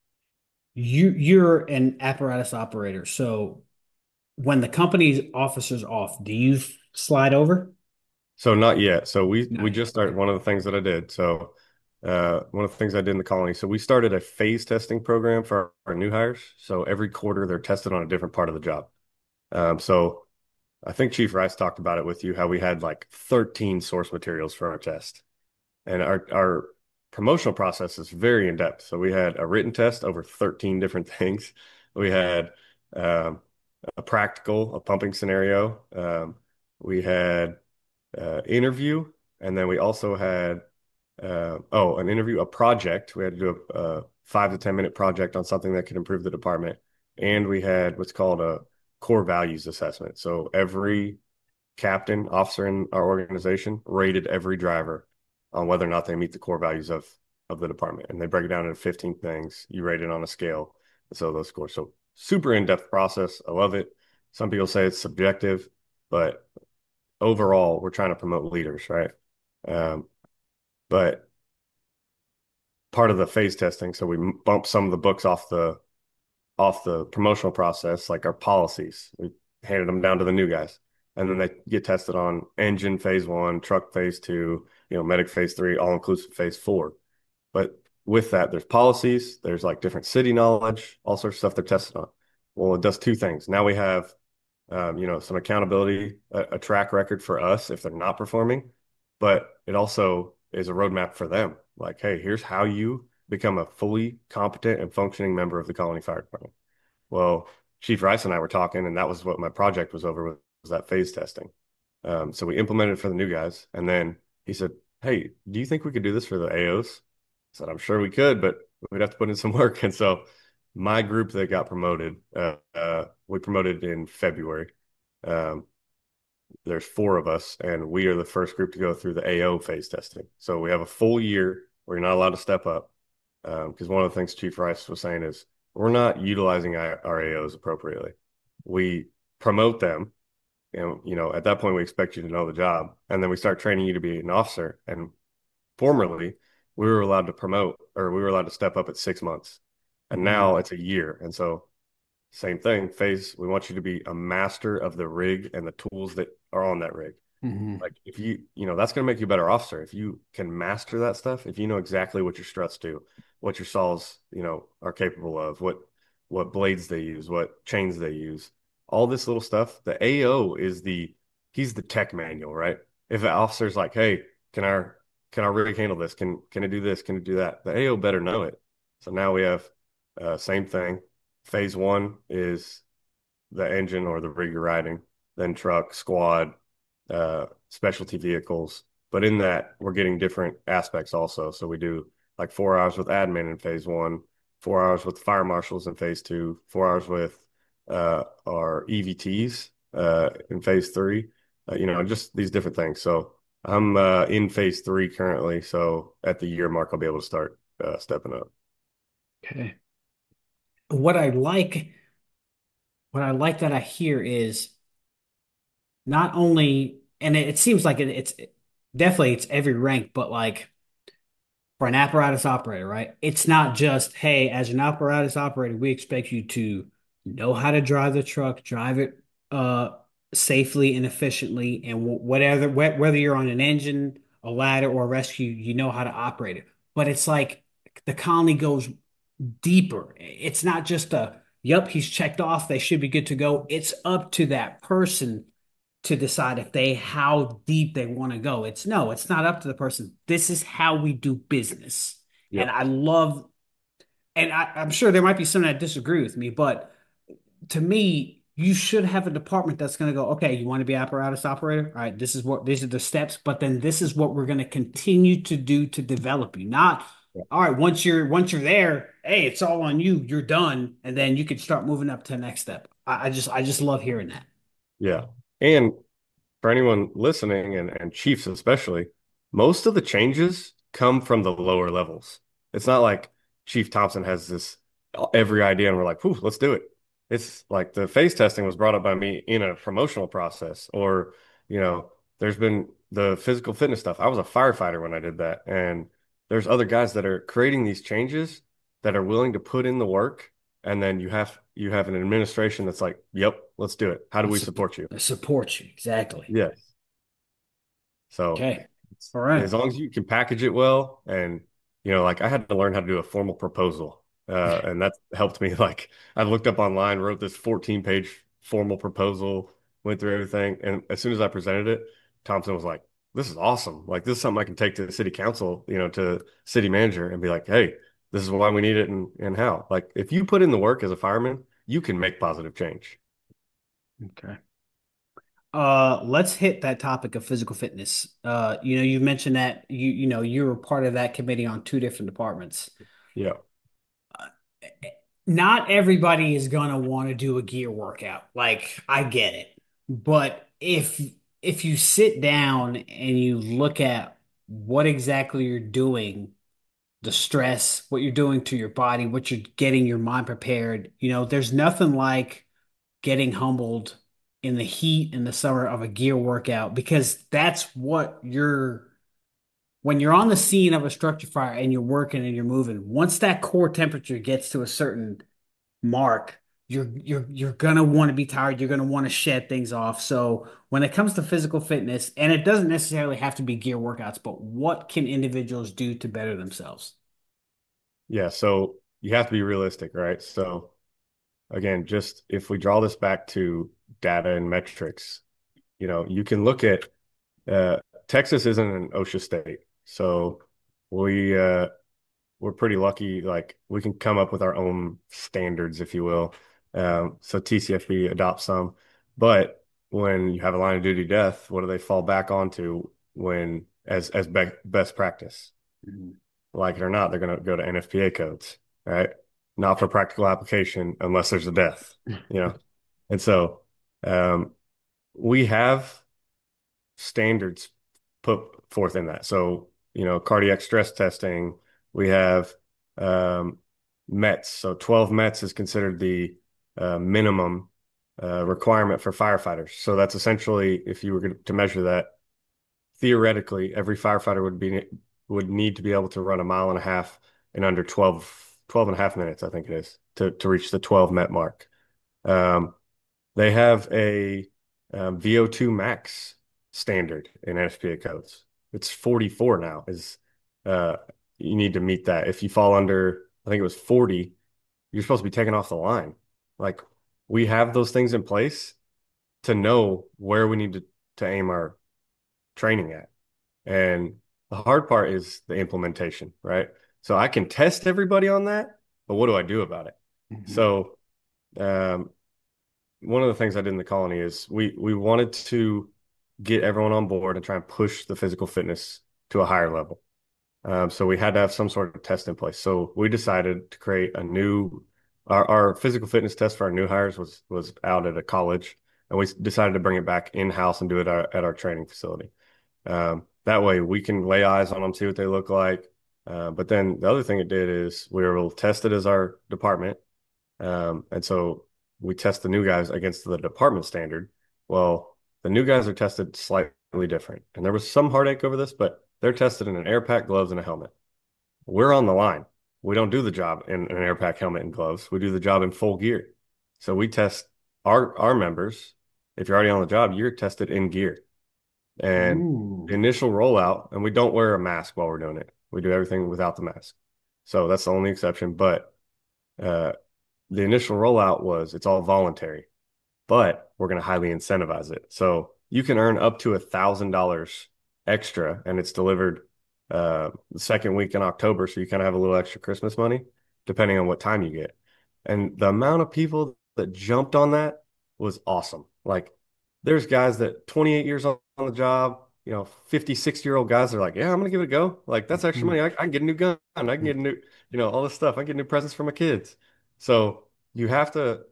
You you're an apparatus operator. So when the company's officer's off, do you slide over? So not yet. So we we Not yet. just Okay. started one of the things that I did. So uh, one of the things I did in the colony. So we started a phase testing program for our, our new hires. So every quarter they're tested on a different part of the job. Um, so I think Chief Rice talked about it with you, how we had like thirteen source materials for our test. And our our promotional process is very in depth. So we had a written test over thirteen different things. We had um, a practical, a pumping scenario. Um, we had uh, interview, and then we also had uh, oh, an interview, a project. We had to do a, a five to ten minute project on something that could improve the department, and we had what's called a core values assessment. So every captain, officer in our organization rated every driver on whether or not they meet the core values of of the department, and they break it down into fifteen things. You rate it on a scale, so those scores. So super in depth process. I love it. Some people say it's subjective, but overall, we're trying to promote leaders, right? Um, but part of the phase testing, so we bump some of the books off the off the promotional process, like our policies. We handed them down to the new guys. and then they get tested on engine phase one, truck phase two, you know, medic phase three, all inclusive phase four. But with that, there's policies, there's like different city knowledge, all sorts of stuff they're tested on. Well, it does two things. Now we have, um, you know, some accountability, a, a track record for us if they're not performing, but it also is a roadmap for them. Like, hey, here's how you become a fully competent and functioning member of the Colony Fire Department. Well, Chief Rice and I were talking, and that was what my project was over with, was that phase testing. Um, so we implemented it for the new guys, and then he said, "Hey, do you think we could do this for the A Os?" I said, "I'm sure we could, but we'd have to put in some work." And so my group that got promoted, uh, uh, we promoted in February. Um, there's four of us, and we are the first group to go through the A O phase testing. So we have a full year where you're not allowed to step up. Because um, one of the things Chief Rice was saying is we're not utilizing our, our A Os appropriately. We promote them, and you know, at that point, we expect you to know the job, and then we start training you to be an officer. And formerly, we were allowed to promote, or we were allowed to step up at six months, and Mhm. now it's a year. And so same thing, phase, we want you to be a master of the rig and the tools that are on that rig. Mhm. Like if you, you know, that's going to make you a better officer. If you can master that stuff, if you know exactly what your struts do, what your saws, you know, are capable of, what what blades they use, what chains they use, all this little stuff. The A O is the he's the tech manual, right? If an officer's like, hey, can our can our rig handle this? Can can it do this? Can it do that? The A O better know it. So now we have uh, same thing. Phase one is the engine or the rig you're riding, then truck, squad, uh, specialty vehicles. But in that, we're getting different aspects also. So we do like four hours with admin in phase one, four hours with fire marshals in phase two, four hours with uh, our E V Ts uh, in phase three. Uh, you know, just these different things. So I'm uh, in phase three currently. So at the year mark, I'll be able to start uh, stepping up. Okay. What I like, what I like that I hear is not only, and it, it seems like it, it's definitely it's every rank, but like for an apparatus operator, right? It's not just, hey, as an apparatus operator, we expect you to know how to drive the truck, drive it uh safely and efficiently, and wh- whatever wh- whether you're on an engine, a ladder, or a rescue, you know how to operate it. But it's like the colony goes deeper. It's not just a, yep, he's checked off, they should be good to go. It's up to that person to decide if they how deep they want to go. It's no, it's not up to the person. This is how we do business. And Yep. I love, and I, I'm sure there might be some that disagree with me, but to me, you should have a department that's going to go, okay, you want to be apparatus operator? All right, this is what these are the steps, but then this is what we're going to continue to do to develop you. Not, all right, once you're once you're there, hey, it's all on you. You're done, and then you can start moving up to the next step. I, I just I just love hearing that. Yeah. And for anyone listening and, and Chiefs especially, most of the changes come from the lower levels. It's not like Chief Thompson has this every idea and we're like, whew, let's do it. It's like the phase testing was brought up by me in a promotional process, or, you know, there's been the physical fitness stuff. I was a firefighter when I did that. And there's other guys that are creating these changes that are willing to put in the work. And then you have you have an administration that's like, yep, let's do it. How do we Let's support you? support you. Exactly. Yes. So Okay. All right. as long as you can package it well, and you know, like I had to learn how to do a formal proposal, uh, and that helped me. Like I looked up online, wrote this fourteen page formal proposal, went through everything, and as soon as I presented it, Thompson was like, "This is awesome! Like this is something I can take to the city council, you know, to city manager, and be like, hey, this is why we need it, and and how. Like if you put in the work as a fireman, you can make positive change." Okay. Uh, let's hit that topic of physical fitness. Uh, you know, you mentioned that you you know you were part of that committee on two different departments. Yeah, Not everybody is gonna want to do a gear workout. Like, I get it. But if if you sit down and you look at what exactly you're doing, the stress, what you're doing to your body, what you're getting your mind prepared, you know, there's nothing like getting humbled in the heat in the summer of a gear workout because that's what you're when you're on the scene of a structure fire and you're working and you're moving. Once that core temperature gets to a certain mark, you're you're you're gonna want to be tired. You're gonna want to shed things off. So when it comes to physical fitness, and it doesn't necessarily have to be gear workouts, but what can individuals do to better themselves? Yeah, so you have to be realistic, right? So again, just if we draw this back to data and metrics, you know, you can look at uh, Texas isn't an OSHA state, so we uh, we're pretty lucky. Like we can come up with our own standards, if you will. Um, so T C F B adopts some, but when you have a line of duty death, what do they fall back onto when as as be best practice? Mhm. Like it or not, they're going to go to N F P A codes, right? Not for practical application unless there's a death, you know? And so um, we have standards put forth in that. So, you know, cardiac stress testing, we have um, METs. So twelve METs is considered the uh, minimum uh, requirement for firefighters. So that's essentially, if you were to measure that, theoretically, every firefighter would be would need to be able to run a mile and a half in under twelve, twelve and a half minutes, I think it is, to, to reach the twelve MET mark. Um, they have a um, V O two max standard in N F P A codes. It's forty-four now. Is uh, You need to meet that. If you fall under, I think it was forty, you're supposed to be taken off the line. Like we have those things in place to know where we need to, to aim our training at. And the hard part is the implementation, right? So I can test everybody on that, but what do I do about it? Mhm. So um, one of the things I did in the colony is we we wanted to get everyone on board and try and push the physical fitness to a higher level. Um, so we had to have some sort of test in place. So we decided to create a new our, our physical fitness test for our new hires was was out at a college, and we decided to bring it back in-house and do it at our, at our training facility. Um, that way we can lay eyes on them, see what they look like. Uh, but then the other thing it did is we were able to test it as our department. Um, and so we test the new guys against the department standard. Well, the new guys are tested slightly different. And there was some heartache over this, but they're tested in an air pack, gloves, and a helmet. We're on the line. We don't do the job in an air pack, helmet, and gloves. We do the job in full gear. So we test our our members. If you're already on the job, you're tested in gear. And the Ooh. initial rollout, and we don't wear a mask while we're doing it. We do everything without the mask. So that's the only exception. But uh, the initial rollout was it's all voluntary, but we're going to highly incentivize it. So you can earn up to a thousand dollars extra, and it's delivered uh, the second week in October. So you kind of have a little extra Christmas money, depending on what time you get. And the amount of people that jumped on that was awesome. Like there's guys that twenty-eight years on the job, you know, fifty-six year old guys are like, yeah, I'm gonna give it a go. Like that's extra money. I, I can get a new gun. I can get a new, you know, all this stuff. I can get new presents for my kids. So you have to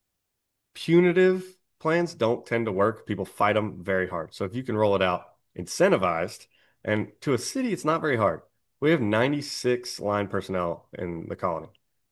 punitive plans don't tend to work. People fight them very hard. So if you can roll it out incentivized, and to a city, it's not very hard. We have ninety-six line personnel in the colony.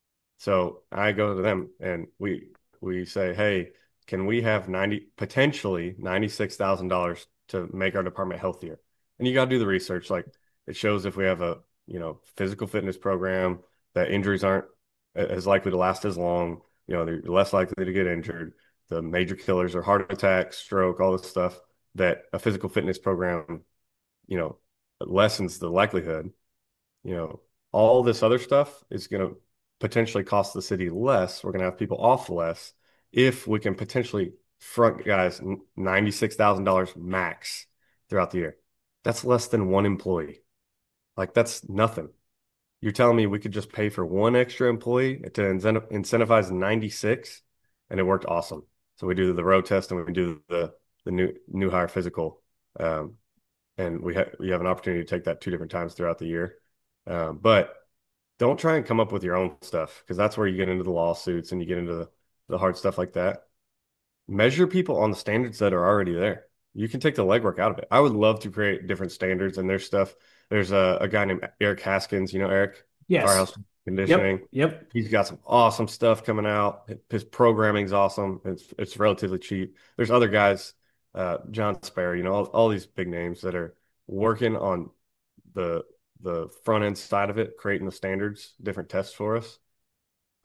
So I go to them and we we say, hey, can we have ninety potentially ninety-six thousand dollars to make our department healthier? And you got to do the research. Like it shows if we have a you know physical fitness program that injuries aren't as likely to last as long. You know, they're less likely to get injured. The major killers are heart attack, stroke, all this stuff that a physical fitness program, you know, lessens the likelihood. You know, all this other stuff is going to potentially cost the city less. We're going to have people off less if we can potentially front guys ninety-six thousand dollars max throughout the year. That's less than one employee. Like that's nothing. You're telling me we could just pay for one extra employee to incentivize ninety-six, and it worked awesome. So we do the road test and we do the the new new hire physical, um, and we have we have an opportunity to take that two different times throughout the year. Um, but don't try and come up with your own stuff because that's where you get into the lawsuits and you get into the, the hard stuff like that. Measure people on the standards that are already there. You can take the legwork out of it. I would love to create different standards and there's stuff. There's a, a guy named Eric Haskins, you know, Eric, Yes. Firehouse Yep. Conditioning. Yep. He's got some awesome stuff coming out. His programming's awesome. It's it's relatively cheap. There's other guys, uh, John Sparrow, you know, all, all these big names that are working on the the front end side of it, creating the standards, different tests for us.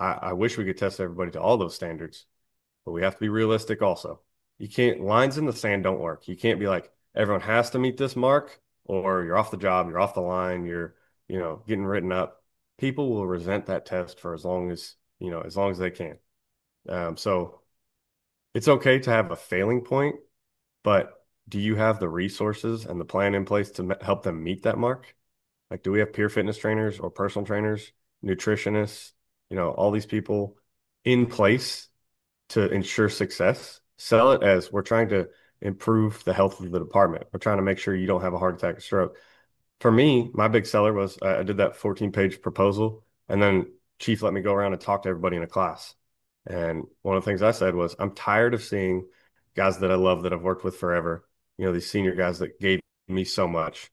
I, I wish we could test everybody to all those standards, but we have to be realistic also. You can't, lines in the sand don't work. You can't be like, everyone has to meet this mark or you're off the job, you're off the line, you're, you know, getting written up. People will resent that test for as long as, you know, as long as they can. Um, so it's okay to have a failing point, but do you have the resources and the plan in place to help them meet that mark? Like, do we have peer fitness trainers or personal trainers, nutritionists, you know, all these people in place to ensure success? Sell it as we're trying to improve the health of the department. We're trying to make sure you don't have a heart attack or stroke. For me, my big seller was I did that fourteen page proposal, and then Chief let me go around and talk to everybody in a class. And one of the things I said was, I'm tired of seeing guys that I love that I've worked with forever, you know, these senior guys that gave me so much,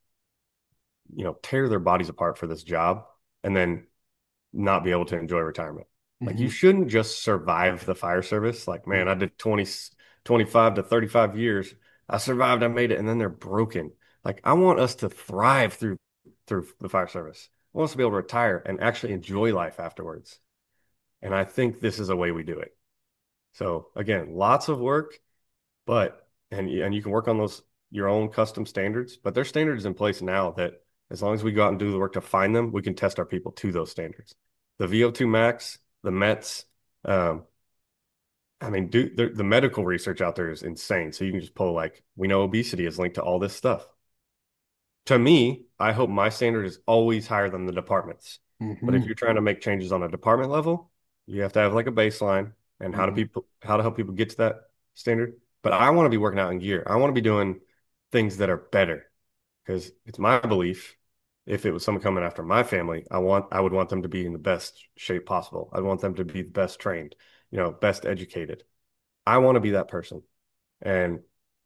you know, tear their bodies apart for this job and then not be able to enjoy retirement. Like you Mm-hmm. shouldn't just survive the fire service. Like, man, I did twenty, twenty-five to thirty-five years. I survived, I made it, and then they're broken. Like I want us to thrive through through the fire service. I want us to be able to retire and actually enjoy life afterwards. And I think this is a way we do it. So again, lots of work, but and and you can work on those your own custom standards, but there's standards in place now that as long as we go out and do the work to find them, we can test our people to those standards. The V O two max, the METs, um, I mean, do, the, the medical research out there is insane. So you can just pull like, we know obesity is linked to all this stuff. To me, I hope my standard is always higher than the department's. But if Mm-hmm. you're trying to make changes on a department level, you have to have like a baseline and how to Mm-hmm. people how to help people get to that standard. But I want to be working out in gear. I want to be doing things that are better because it's my belief if it was someone coming after my family, I want I would want them to be in the best shape possible. I want them to be the best trained, you know, best educated. I want to be that person. And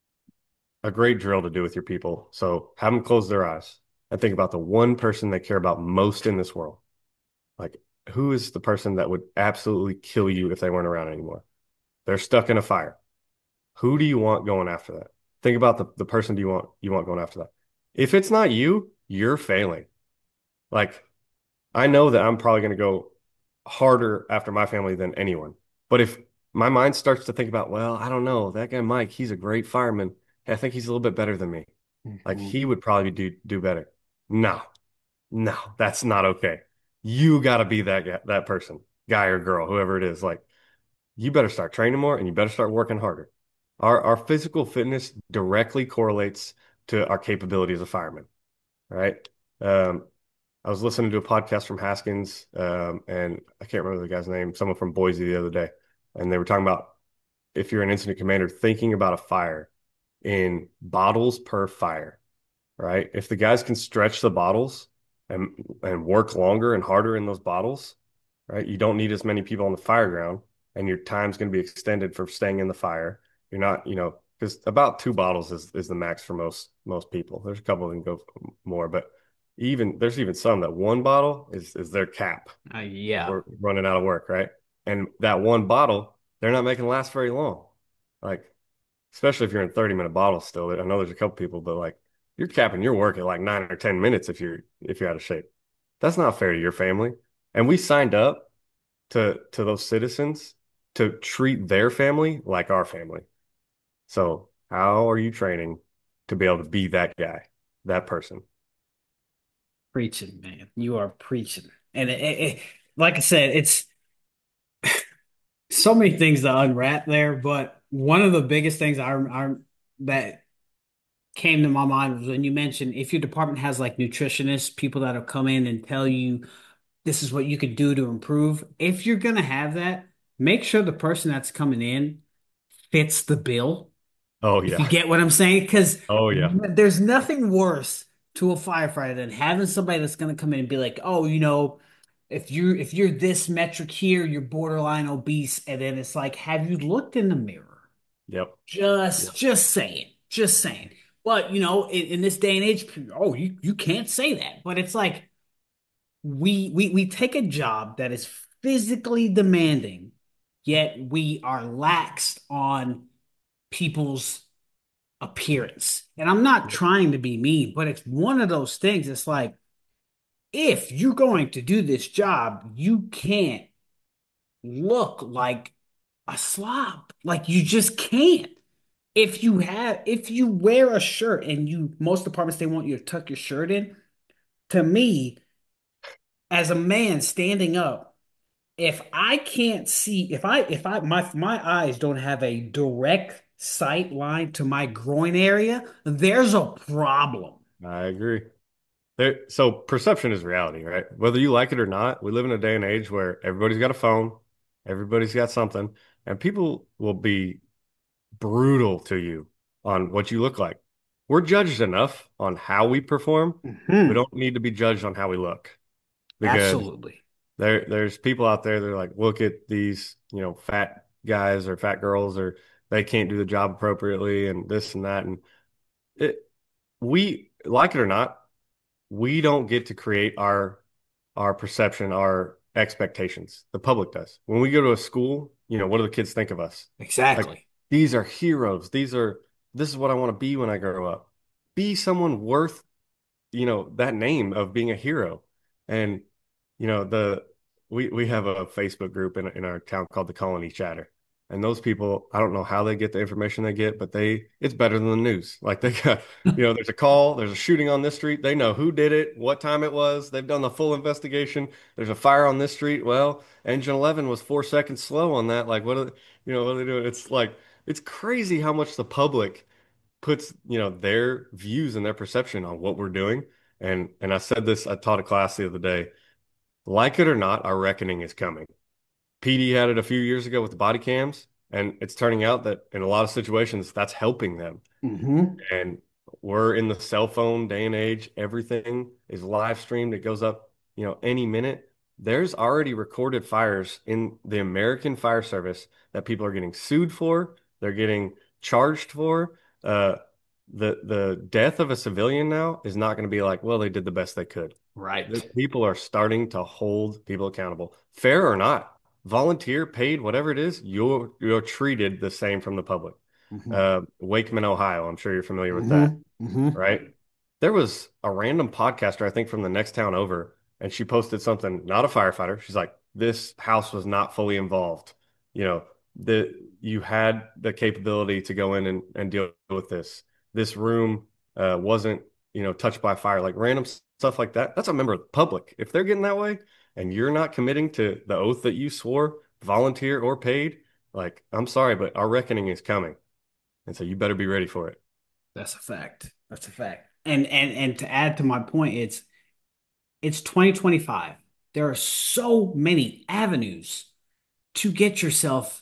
a great drill to do with your people. So have them close their eyes and think about the one person they care about most in this world. Like, who is the person that would absolutely kill you if they weren't around anymore? They're stuck in a fire. Who do you want going after that? Think about the, the person do you want you want going after that. If it's not you, you're failing. Like, I know that I'm probably going to go harder after my family than anyone. But if my mind starts to think about, well, I don't know, that guy Mike, he's a great fireman. I think he's a little bit better than me. Like Mm-hmm. he would probably do do better. No, no, that's not okay. You got to be that guy, that person, guy or girl, whoever it is. Like you better start training more and you better start working harder. Our our physical fitness directly correlates to our capability as a fireman, right? Um, I was listening to a podcast from Haskins, um, and I can't remember the guy's name, someone from Boise the other day, and they were talking about if you're an incident commander, thinking about a fire in bottles per fire, right? If the guys can stretch the bottles and and work longer and harder in those bottles, right? You don't need as many people on the fire ground, and your time's going to be extended for staying in the fire. You're not, you know, because about two bottles is is the max for most most people. There's a couple that can go more, but even there's even some that one bottle is is their cap. Uh, yeah. We're running out of work, right? And that one bottle, they're not making it last very long. Like, especially if you're in thirty minute bottles still. I know there's a couple people, but like you're capping your work at like nine or ten minutes if you're if you're out of shape. That's not fair to your family. And we signed up to to those citizens to treat their family like our family. So how are you training to be able to be that guy, that person? Preaching, man. You are preaching. And it, it, it- like I said, it's so many things to unwrap there, but one of the biggest things I, I that came to my mind was when you mentioned if your department has like nutritionists, people that'll come in and tell you this is what you could do to improve. If you're gonna have that, make sure the person that's coming in fits the bill. Oh If you yeah. get what I'm saying, because Oh yeah. there's nothing worse to a firefighter than having somebody that's gonna come in and be like, oh, you know, if you if you're this metric here, you're borderline obese, and then it's like, have you looked in the mirror? Yep. Just Yep. just saying, just saying. But you know, in, in this day and age, oh, you you can't say that. But it's like we we we take a job that is physically demanding, yet we are laxed on people's appearance. And I'm not Yep. trying to be mean, but it's one of those things. It's like if you're going to do this job, you can't look like a slob. Like you just can't. If you have, if you wear a shirt and you, most departments, they want you to tuck your shirt in. To me, as a man standing up, if I can't see, if I, if I, my, my eyes don't have a direct sight line to my groin area, there's a problem. I agree. There, so perception is reality, right? Whether you like it or not, we live in a day and age where everybody's got a phone, everybody's got something, and people will be brutal to you on what you look like. We're judged enough on how we perform. We Hmm. don't need to be judged on how we look because Absolutely. there there's people out there that are like, look at these, you know, fat guys or fat girls or they can't do the job appropriately and this and that. And it we like it or not, we don't get to create our our perception, our expectations. The public does. When we go to a school, you know, what do the kids think of us? Like Exactly. these are heroes. These are this is what I want to be when I grow up. Be someone worth, you know, that name of being a hero. And you know, the we we have a Facebook group in in our town called the Colony Chatter. And those people, I don't know how they get the information they get, but they it's better than the news. Like they got, you know, there's a call, there's a shooting on this street. They know who did it, what time it was. They've done the full investigation. There's a fire on this street. Well, engine eleven was four seconds slow on that. Like what are they, you know, what are they doing? It's like it's crazy how much the public puts, you know, their views and their perception on what we're doing. And and I said this, I taught a class the other day. Like it or not, our reckoning is coming. P D had it a few years ago with the body cams, and it's turning out that in a lot of situations, that's helping them. Hmm. And we're in the cell phone day and age. Everything is live streamed. It goes up, you know, any minute. There's already recorded fires in the American Fire Service that people are getting sued for. They're getting charged for. Uh, the the death of a civilian now is not going to be like, well, they did the best they could. The Right. people are starting to hold people accountable, fair or not, volunteer, paid, whatever it is. You're you're treated the same from the public. Hmm. Uh, Wakeman, Ohio. I'm sure you're familiar with that, Hmm. Hmm. right? There was a random podcaster, I think, from the next town over, and she posted something, not a firefighter. She's like, this house was not fully involved. You know, the you had the capability to go in and, and deal with this. This room uh, wasn't, you know, touched by fire, like random stuff like that. That's a member of the public. If they're getting that way and you're not committing to the oath that you swore, volunteer or paid, like, I'm sorry, but our reckoning is coming. And so you better be ready for it. That's a fact. That's a fact. And and and to add to my point, it's it's twenty twenty-five. There are so many avenues to get yourself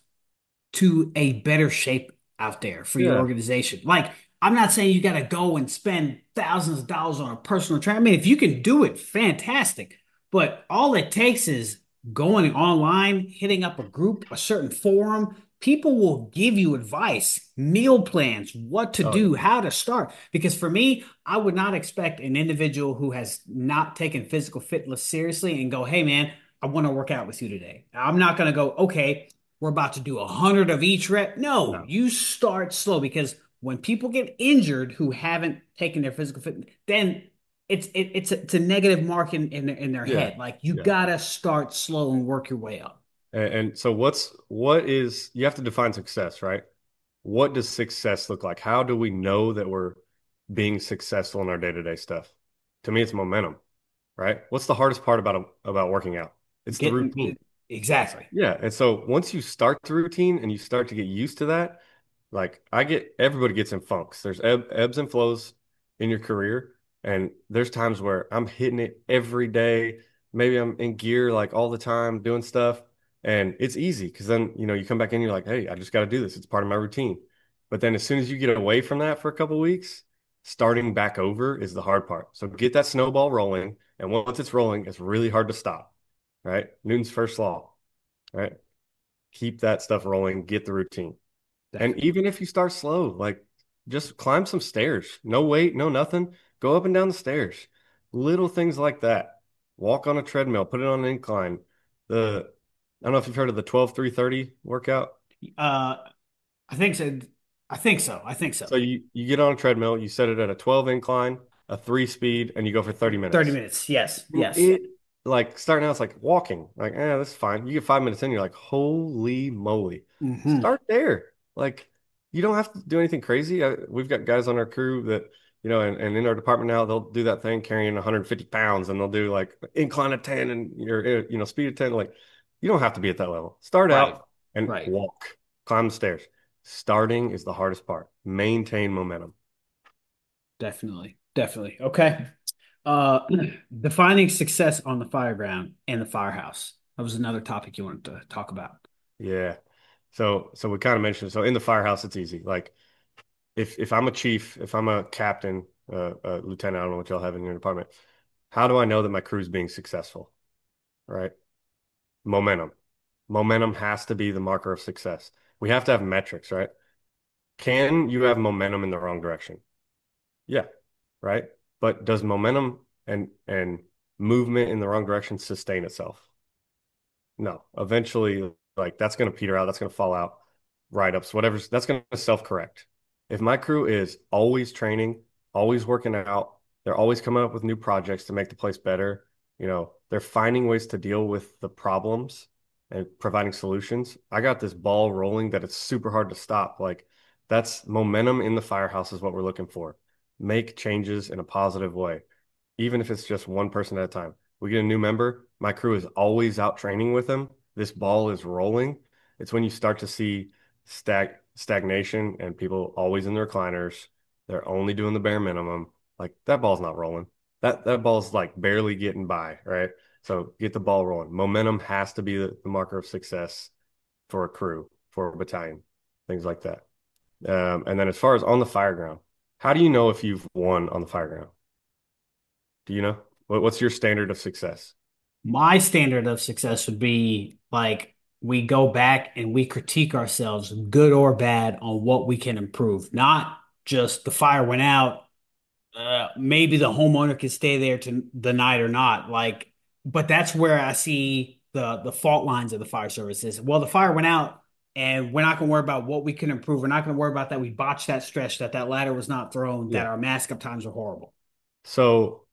to a better shape out there for your Yeah. organization. Like, I'm not saying you got to go and spend thousands of dollars on a personal trainer. I mean, if you can do it, fantastic. But all it takes is going online, hitting up a group, a certain forum. People will give you advice, meal plans, what to Oh, yeah. do, how to start. Because for me, I would not expect an individual who has not taken physical fitness seriously and go, hey, man, I want to work out with you today. I'm not going to go, okay, we're about to do a hundred of each rep. No, No. you start slow because when people get injured who haven't taken their physical fitness, then it's it, it's a, it's a negative mark in in their, in their Yeah. head. Like you Yeah. gotta start slow and work your way up. And, and so what's what is you have to define success, right? What does success look like? How do we know that we're being successful in our day-to-day stuff? To me, it's momentum, right? What's the hardest part about about working out? It's the routine. Getting exactly. Yeah. And so once you start the routine and you start to get used to that, like I get everybody gets in funks. There's ebb, ebbs and flows in your career. And there's times where I'm hitting it every day. Maybe I'm in gear like all the time doing stuff. And it's easy because then, you know, you come back in, you're like, hey, I just got to do this. It's part of my routine. But then as soon as you get away from that for a couple of weeks, starting back over is the hard part. So get that snowball rolling. And once it's rolling, it's really hard to stop, right? Newton's first law, right? Keep that stuff rolling, get the routine. And Definitely. even if you start slow, like just climb some stairs. No weight, no nothing. Go up and down the stairs. Little things like that. Walk on a treadmill, put it on an incline. The I don't know if you've heard of the twelve three thirty workout. Uh, I think so. I think so. I think so. So you you get on a treadmill, you set it at a twelve incline, a three speed, and you go for thirty thirty minutes. minutes. Yes. And Yes. it like starting out, it's like walking. Like, eh, this is fine. You get five minutes in, you're like, holy moly. Hmm. Start there. Like, you don't have to do anything crazy. I, we've got guys on our crew that, you know, and, and in our department now, they'll do that thing carrying one hundred fifty pounds and they'll do like incline of ten and your, you know, speed of ten. Like, you don't have to be at that level. Start Right. out and Right. walk, climb the stairs. Starting is the hardest part. Maintain momentum. Definitely. Definitely. Okay. Uh, defining success on the fire ground and the firehouse. That was another topic you wanted to talk about. Yeah. So, so we kind of mentioned, so in the firehouse, it's easy. Like, if if I'm a chief, if I'm a captain, uh, a lieutenant, I don't know what y'all have in your department. How do I know that my crew's being successful? Right? Momentum. Momentum has to be the marker of success. We have to have metrics, right? Can you have momentum in the wrong direction? Yeah, right? But does momentum and and movement in the wrong direction sustain itself? No. Eventually, like that's going to peter out. That's going to fall out. Write-ups, whatever's that's going to self-correct. If my crew is always training, always working out, they're always coming up with new projects to make the place better. You know, they're finding ways to deal with the problems and providing solutions. I got this ball rolling that it's super hard to stop. Like that's momentum in the firehouse is what we're looking for. Make changes in a positive way, even if it's just one person at a time. We get a new member, my crew is always out training with them. This ball is rolling. It's when you start to see stag stagnation and people always in their recliners. They're only doing the bare minimum. Like that ball's not rolling. That that ball's like barely getting by, right? So get the ball rolling. Momentum has to be the, the marker of success for a crew, for a battalion, things like that. Um, and then as far as on the fire ground, how do you know if you've won on the fire ground? Do you know? What, what's your standard of success? My standard of success would be like we go back and we critique ourselves, good or bad, on what we can improve, not just the fire went out. Uh, maybe the homeowner can stay there to the night or not. Like, but that's where I see the the fault lines of the fire services. Well, the fire went out, and we're not going to worry about what we can improve. We're not going to worry about that we botched that stretch, that that ladder was not thrown, that Yeah. our mask up times are horrible. So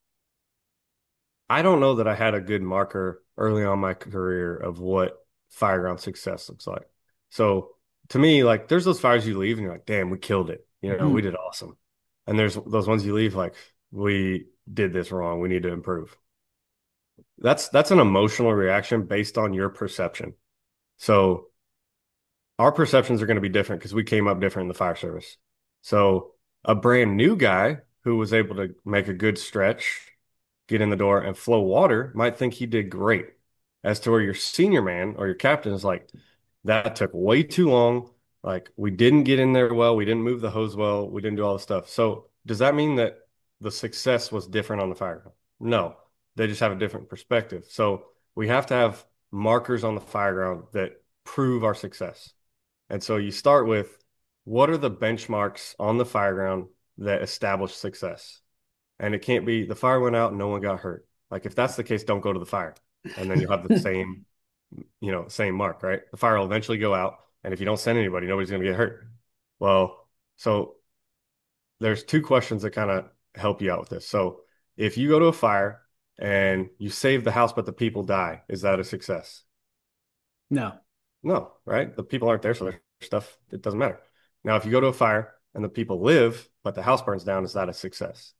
I don't know that I had a good marker early on in my career of what fireground success looks like. So to me, like there's those fires you leave and you're like, damn, we killed it. You know, we Mhm. did awesome. And there's those ones you leave like, we did this wrong. We need to improve. That's that's an emotional reaction based on your perception. So our perceptions are going to be different because we came up different in the fire service. So a brand new guy who was able to make a good stretch, get in the door and flow water might think he did great. As to where your senior man or your captain is like, that took way too long. Like we didn't get in there well. We didn't move the hose well. We didn't do all the stuff. So does that mean that the success was different on the fire ground? No, they just have a different perspective. So we have to have markers on the fire ground that prove our success. And so you start with what are the benchmarks on the fire ground that establish success? And it can't be the fire went out and no one got hurt. Like if that's the case, don't go to the fire. And then you'll have the same, you know, same mark, right? The fire will eventually go out. And if you don't send anybody, nobody's going to get hurt. Well, so there's two questions that kind of help you out with this. So if you go to a fire and you save the house, but the people die, is that a success? No, No, right? The people aren't there, so their stuff, it doesn't matter. Now, if you go to a fire and the people live, but the house burns down, is that a success?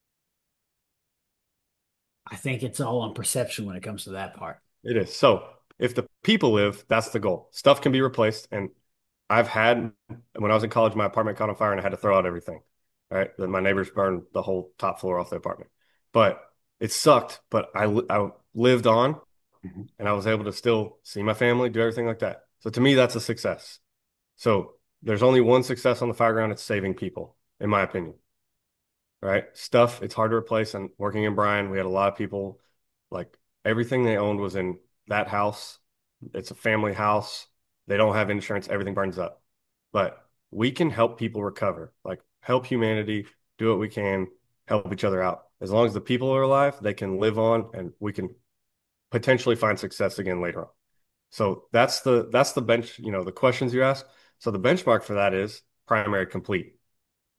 I think it's all on perception when it comes to that part. It is. So if the people live, that's the goal. Stuff can be replaced. And I've had, when I was in college, my apartment caught on fire and I had to throw out everything. Right. Then my neighbors burned the whole top floor off the apartment. But it sucked. But I, I lived on Mhm. and I was able to still see my family, do everything like that. So to me, that's a success. So there's only one success on the fire ground. It's saving people, in my opinion. Right. Stuff, it's hard to replace. And working in Bryan, we had a lot of people like everything they owned was in that house. It's a family house. They don't have insurance. Everything burns up. But we can help people recover, like help humanity, do what we can, help each other out. As long as the people are alive, they can live on and we can potentially find success again later on. So that's the that's the bench, you know, the questions you ask. So the benchmark for that is primary complete.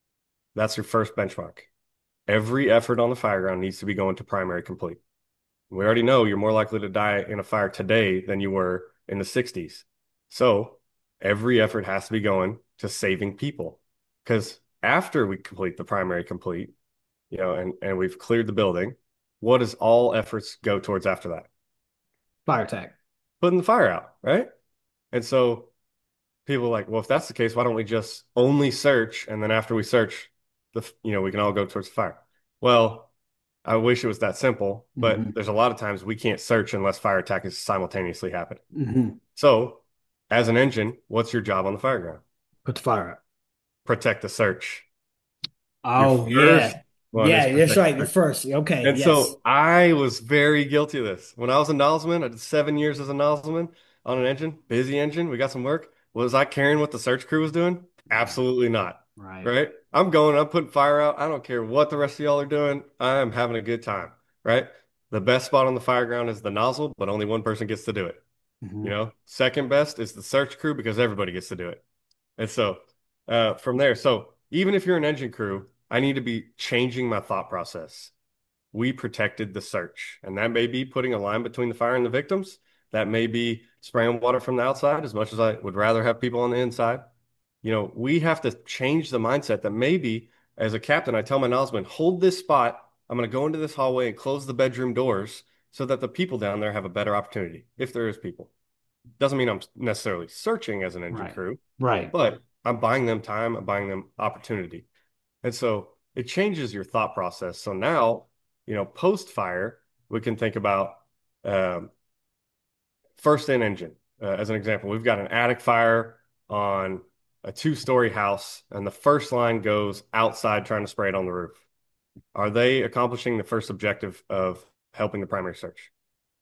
That's your first benchmark. Every effort on the fire ground needs to be going to primary complete. We already know you're more likely to die in a fire today than you were in the sixties. So every effort has to be going to saving people. Because after we complete the primary complete, you know, and, and we've cleared the building, what does all efforts go towards after that? Fire attack. Putting the fire out, right? And so people are like, well, if that's the case, why don't we just only search? And then after we search, the, you know, we can all go towards the fire. Well, I wish it was that simple, but Hmm. there's a lot of times we can't search unless fire attack is simultaneously happening. Hmm. So, as an engine, what's your job on the fire ground? Put the fire out. Protect the search. Your Oh first yeah. one is Yeah, that's protect right. the The search. first. Okay, And yes. so I was very guilty of this. When I was a nozzleman, I did seven years as a nozzleman on an engine, busy engine. We got some work. Was I caring what the search crew was doing? Right. Absolutely not. Right. Right? I'm going, I'm putting fire out. I don't care what the rest of y'all are doing. I am having a good time. Right? The best spot on the fire ground is the nozzle, but only one person gets to do it. You Hmm. know, second best is the search crew because everybody gets to do it. And so uh, from there, so even if you're an engine crew, I need to be changing my thought process. We protected the search. And that may be putting a line between the fire and the victims. That may be spraying water from the outside, as much as I would rather have people on the inside. You know, we have to change the mindset that maybe as a captain, I tell my nozzlemen, hold this spot. I'm going to go into this hallway and close the bedroom doors so that the people down there have a better opportunity, if there is people. Doesn't mean I'm necessarily searching as an engine Right. crew, Right. but I'm buying them time, I'm buying them opportunity. And so it changes your thought process. So now, you know, post fire, we can think about um, first in engine. Uh, as an example, we've got an attic fire on a two story house, and the first line goes outside trying to spray it on the roof. Are they accomplishing the first objective of helping the primary search?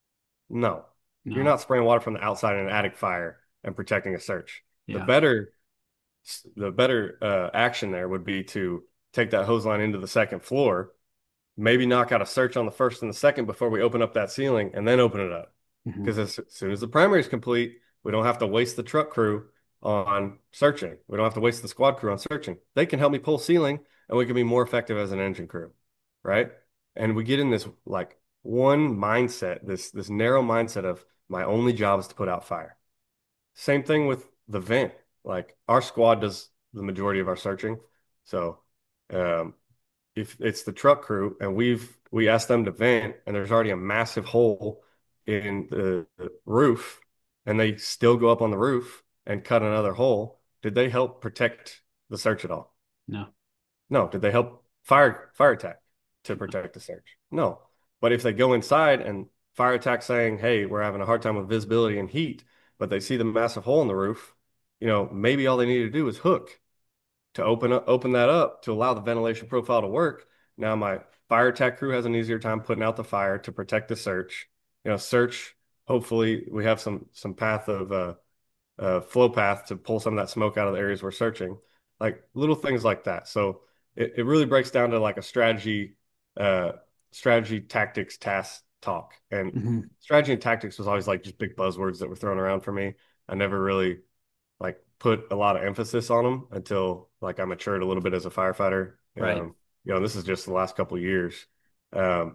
No. You're No. not spraying water from the outside in an attic fire and protecting a search. The Yeah. better the better uh, action there would be to take that hose line into the second floor, maybe knock out a search on the first and the second before we open up that ceiling and then open it up. Hmm. Because as soon as the primary is complete, we don't have to waste the truck crew on searching. We don't have to waste the squad crew on searching. They can help me pull ceiling and we can be more effective as an engine crew. Right. And we get in this like one mindset, this this narrow mindset of my only job is to put out fire. Same thing with the vent. Like our squad does the majority of our searching. So um, if it's the truck crew and we've we asked them to vent and there's already a massive hole in the, the roof and they still go up on the roof and cut another hole, did they help protect the search at all? No. No. Did they help fire fire attack to protect the search? No. But if they go inside and fire attack saying, "Hey, we're having a hard time with visibility and heat," but they see the massive hole in the roof, you know, maybe all they need to do is hook to open up open that up to allow the ventilation profile to work. Now my fire attack crew has an easier time putting out the fire to protect the search. You know, search. Hopefully, we have some some path of uh, uh, flow path to pull some of that smoke out of the areas we're searching. Like little things like that. So it, it really breaks down to like a strategy, uh, strategy, tactics, task, talk. And Hmm. strategy and tactics was always like just big buzzwords that were thrown around for me. I never really like put a lot of emphasis on them until like I matured a little bit as a firefighter. Right. Um, you know, this is just the last couple of years. Um,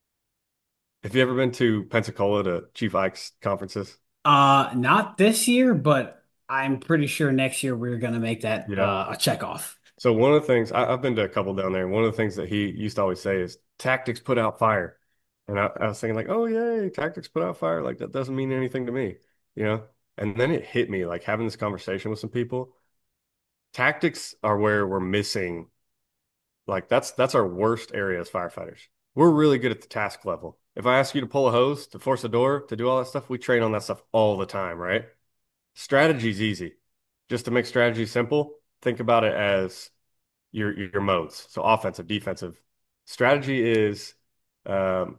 have you ever been to Pensacola to Chief Ike's conferences? Uh, not this year, but I'm pretty sure next year we're gonna make that Yeah. uh, a check off. So one of the things I, I've been to a couple down there, and one of the things that he used to always say is tactics put out fire. And I, I was thinking like, oh yay, tactics put out fire. Like that doesn't mean anything to me, you know? And then it hit me like having this conversation with some people. Tactics are where we're missing. Like that's that's our worst area as firefighters. We're really good at the task level. If I ask you to pull a hose, to force a door, to do all that stuff, we train on that stuff all the time, right? Strategy's easy. Just to make strategy simple, think about it as your your modes. So offensive, defensive. Strategy is um,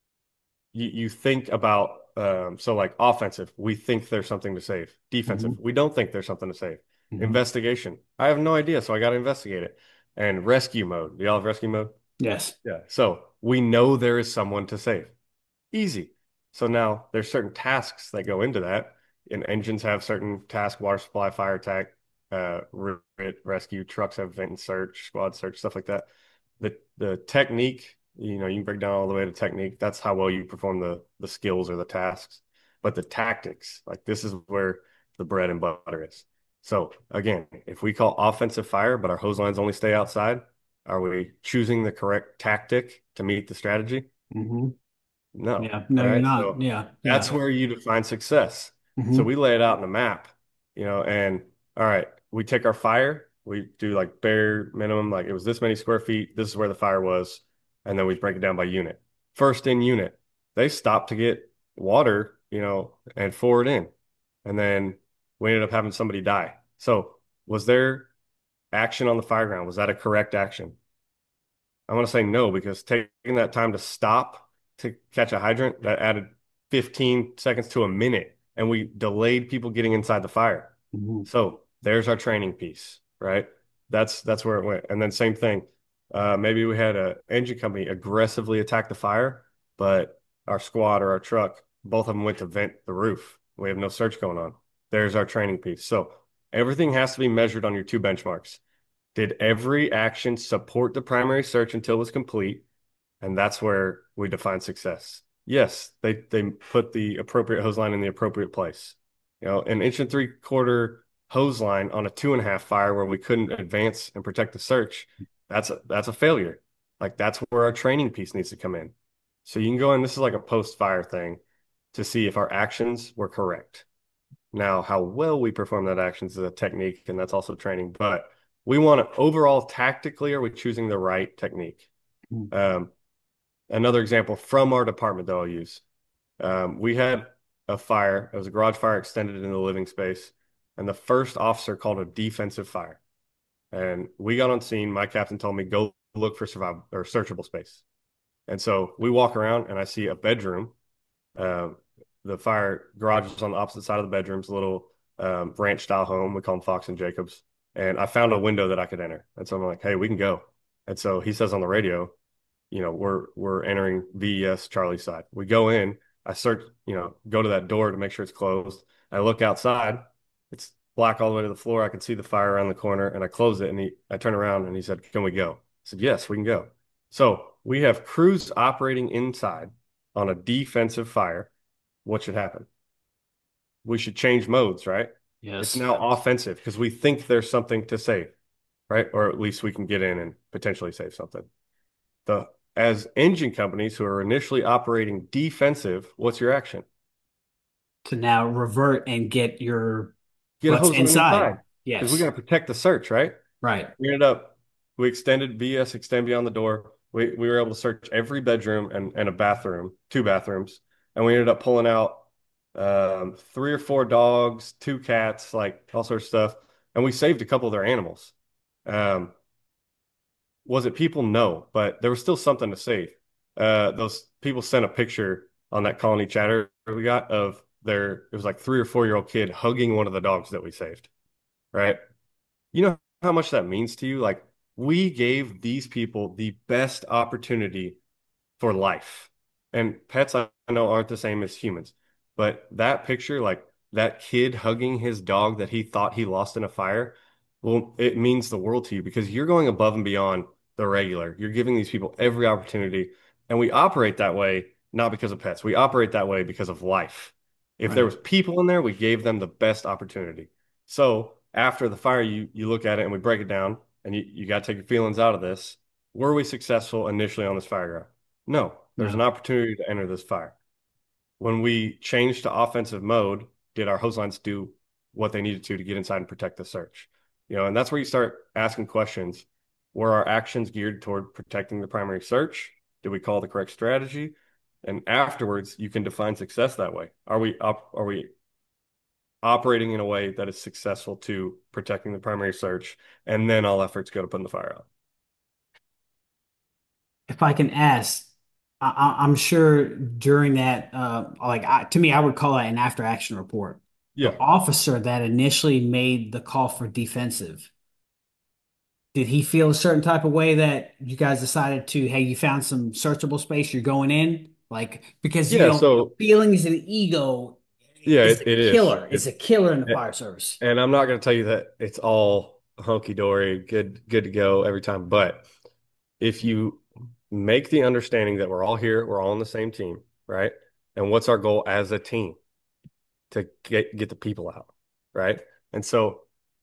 you you think about um, so like offensive, we think there's something to save. Defensive, Hmm. we don't think there's something to save. Hmm. Investigation, I have no idea, so I got to investigate it. And rescue mode. Do y'all have rescue mode? Yes. Yeah. So we know there is someone to save. Easy. So now there's certain tasks that go into that, and engines have certain task, water supply, fire attack, uh, rescue, trucks have vent and search, squad search, stuff like that. The the technique You know, you can break down all the way to technique. That's how well you perform the the skills or the tasks. But the tactics, like this is where the bread and butter is. So again, if we call offensive fire, but our hose lines only stay outside, are we choosing the correct tactic to meet the strategy? Hmm. No. Yeah. No, All you're right. not. So Yeah. that's Yeah. where you define success. So Hmm. we lay it out in a map, you know, and all right, we take our fire, we do like bare minimum, like it was this many square feet, this is where the fire was, and then we break it down by unit. First in unit, they stopped to get water, you know, and forward in. And then we ended up having somebody die. So was there action on the fire ground? Was that a correct action? I want to say no, because taking that time to stop to catch a hydrant, that added fifteen seconds to a minute, and we delayed people getting inside the fire. Hmm. So there's our training piece, right? That's that's where it went. And then same thing. Uh, maybe we had a engine company aggressively attack the fire, but our squad or our truck, both of them went to vent the roof. We have no search going on. There's our training piece. So everything has to be measured on your two benchmarks. Did every action support the primary search until it was complete? And that's where we define success. Yes, they they put the appropriate hose line in the appropriate place. You know, an inch and three quarter hose line on a two and a half fire where we couldn't advance and protect the search, that's a that's a failure. Like that's where our training piece needs to come in. So you can go in, this is like a post fire thing to see if our actions were correct. Now, how well we perform that actions is a technique, and that's also training. But we want to overall tactically, are we choosing the right technique? Um, another example from our department that I'll use. Um, we had a fire. It was a garage fire extended into the living space, and the first officer called a defensive fire. And we got on scene. My captain told me go look for survival or searchable space. And so we walk around, and I see a bedroom. Um, the fire garage is on the opposite side of the bedrooms, a little um, ranch style home. We call them Fox and Jacobs. And I found a window that I could enter. And so I'm like, hey, we can go. And so he says on the radio, you know, we're we're entering V E S Charlie's side. We go in, I search, you know, go to that door to make sure it's closed. I look outside, it's black all the way to the floor. I can see the fire around the corner, and I close it. And he, I turn around and he said, "Can we go?" I said, "Yes, we can go." So we have crews operating inside on a defensive fire. What should happen? We should change modes, right? It's Yes. now offensive because we think there's something to save, right? Or at least we can get in and potentially save something. The as engine companies who are initially operating defensive, what's your action? To now revert and get your Get a what's hose line inside. inside because we got Yes. to protect the search, right? Right. We ended up we extended V S extend beyond the door. We we were able to search every bedroom and, and a bathroom, two bathrooms, and we ended up pulling out um, three or four dogs, two cats, like all sorts of stuff, and we saved a couple of their animals. Um, Was it people? No, but there was still something to save. Uh, those people sent a picture on that colony chatter we got of their, it was like three or four year old kid hugging one of the dogs that we saved, right? You know how much that means to you? Like, we gave these people the best opportunity for life. And pets, I know, aren't the same as humans, but that picture, like that kid hugging his dog that he thought he lost in a fire, well, it means the world to you because you're going above and beyond the regular. You're giving these people every opportunity. And we operate that way, not because of pets. We operate that way because of life. If there Right. was people in there, we gave them the best opportunity. So after the fire, you you look at it and we break it down, and you, you got to take your feelings out of this. Were we successful initially on this fire ground? No, there's an No. opportunity to enter this fire. When we changed to offensive mode, did our hose lines do what they needed to to get inside and protect the search? You know, and that's where you start asking questions. Were our actions geared toward protecting the primary search? Did we call the correct strategy? And afterwards, you can define success that way. Are we up? Are we operating in a way that is successful to protecting the primary search? And then all efforts go to putting the fire out. If I can ask, I, I- I'm sure during that, uh, like I, to me, I would call that an after action report. The Yeah. officer that initially made the call for defensive, did he feel a certain type of way that you guys decided to, hey, you found some searchable space, you're going in? Like, because you Yeah. know, So feelings and ego yeah, is it, a it is. killer. It's It, a killer in the fire service. And I'm not going to tell you that it's all hunky dory, good, good to go every time. But if you make the understanding that we're all here, we're all on the same team, right? And what's our goal as a team to get get the people out, right? And so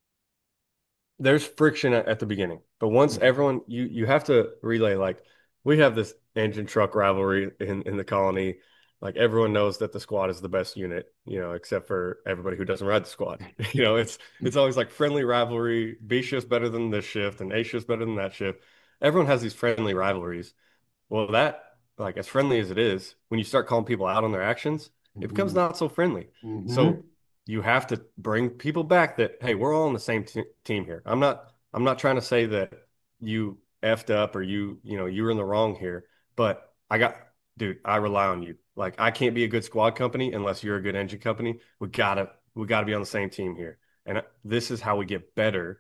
there's friction at, at the beginning, but once everyone you you have to relay like we have this engine truck rivalry in in the colony. Like everyone knows that the squad is the best unit, you know, except for everybody who doesn't ride the squad. You know, it's it's always like friendly rivalry. B shift's better than this shift, and A shift's better than that shift. Everyone has these friendly rivalries. Well, that, like, as friendly as it is, when you start calling people out on their actions, it becomes Mm-hmm. not so friendly. Mm-hmm. So you have to bring people back that, hey, we're all on the same t team here. I'm not, I'm not trying to say that you effed up or you, you know, you were in the wrong here, but I got, dude, I rely on you. Like, I can't be a good squad company unless you're a good engine company. We gotta, we gotta be on the same team here. And this is how we get better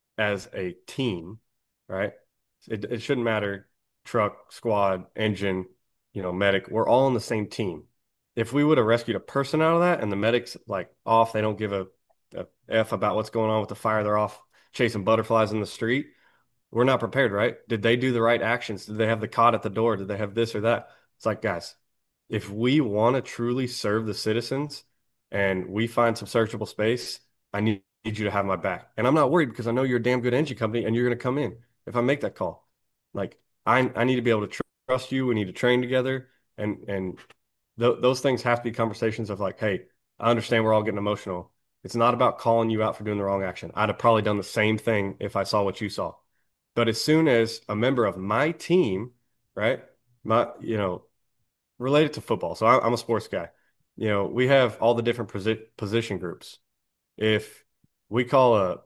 as a team, right? It, it shouldn't matter truck, squad, engine, you know, medic. We're all on the same team. If we would have rescued a person out of that and the medic's like off, they don't give a, a F about what's going on with the fire. They're off chasing butterflies in the street. We're not prepared, right? Did they do the right actions? Did they have the cot at the door? Did they have this or that? It's like, guys, if we want to truly serve the citizens and we find some searchable space, I need, need you to have my back. And I'm not worried because I know you're a damn good engine company and you're going to come in if I make that call. Like I I need to be able to tr trust you. We need to train together, and and th those things have to be conversations of like, hey, I understand we're all getting emotional. It's not about calling you out for doing the wrong action. I'd have probably done the same thing if I saw what you saw. But as soon as a member of my team, right, my you know related to football. So I, I'm a sports guy. You know, we have all the different posi position groups. If we call a,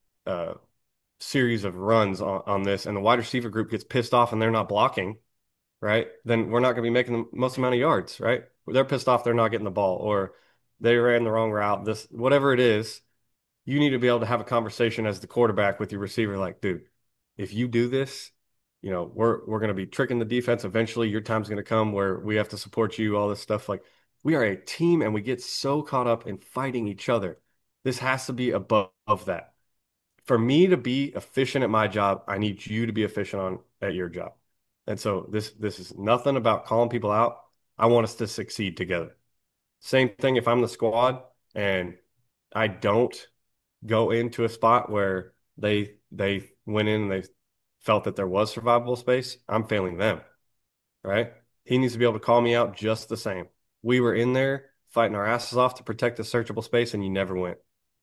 a series of runs on, on this and the wide receiver group gets pissed off and they're not blocking, right? Then we're not going to be making the most amount of yards, right? They're pissed off, they're not getting the ball, or they ran the wrong route. This, whatever it is, you need to be able to have a conversation as the quarterback with your receiver, like, dude, if you do this, you know, we're we're going to be tricking the defense. Eventually, your time's going to come where we have to support you, all this stuff. Like, we are a team and we get so caught up in fighting each other. This has to be above that. For me to be efficient at my job, I need you to be efficient on at your job. And so this this is nothing about calling people out. I want us to succeed together. Same thing if I'm the squad and I don't go into a spot where they they went in and they felt that there was survivable space, I'm failing them, right? He needs to be able to call me out just the same. We were in there fighting our asses off to protect the searchable space, and you never went.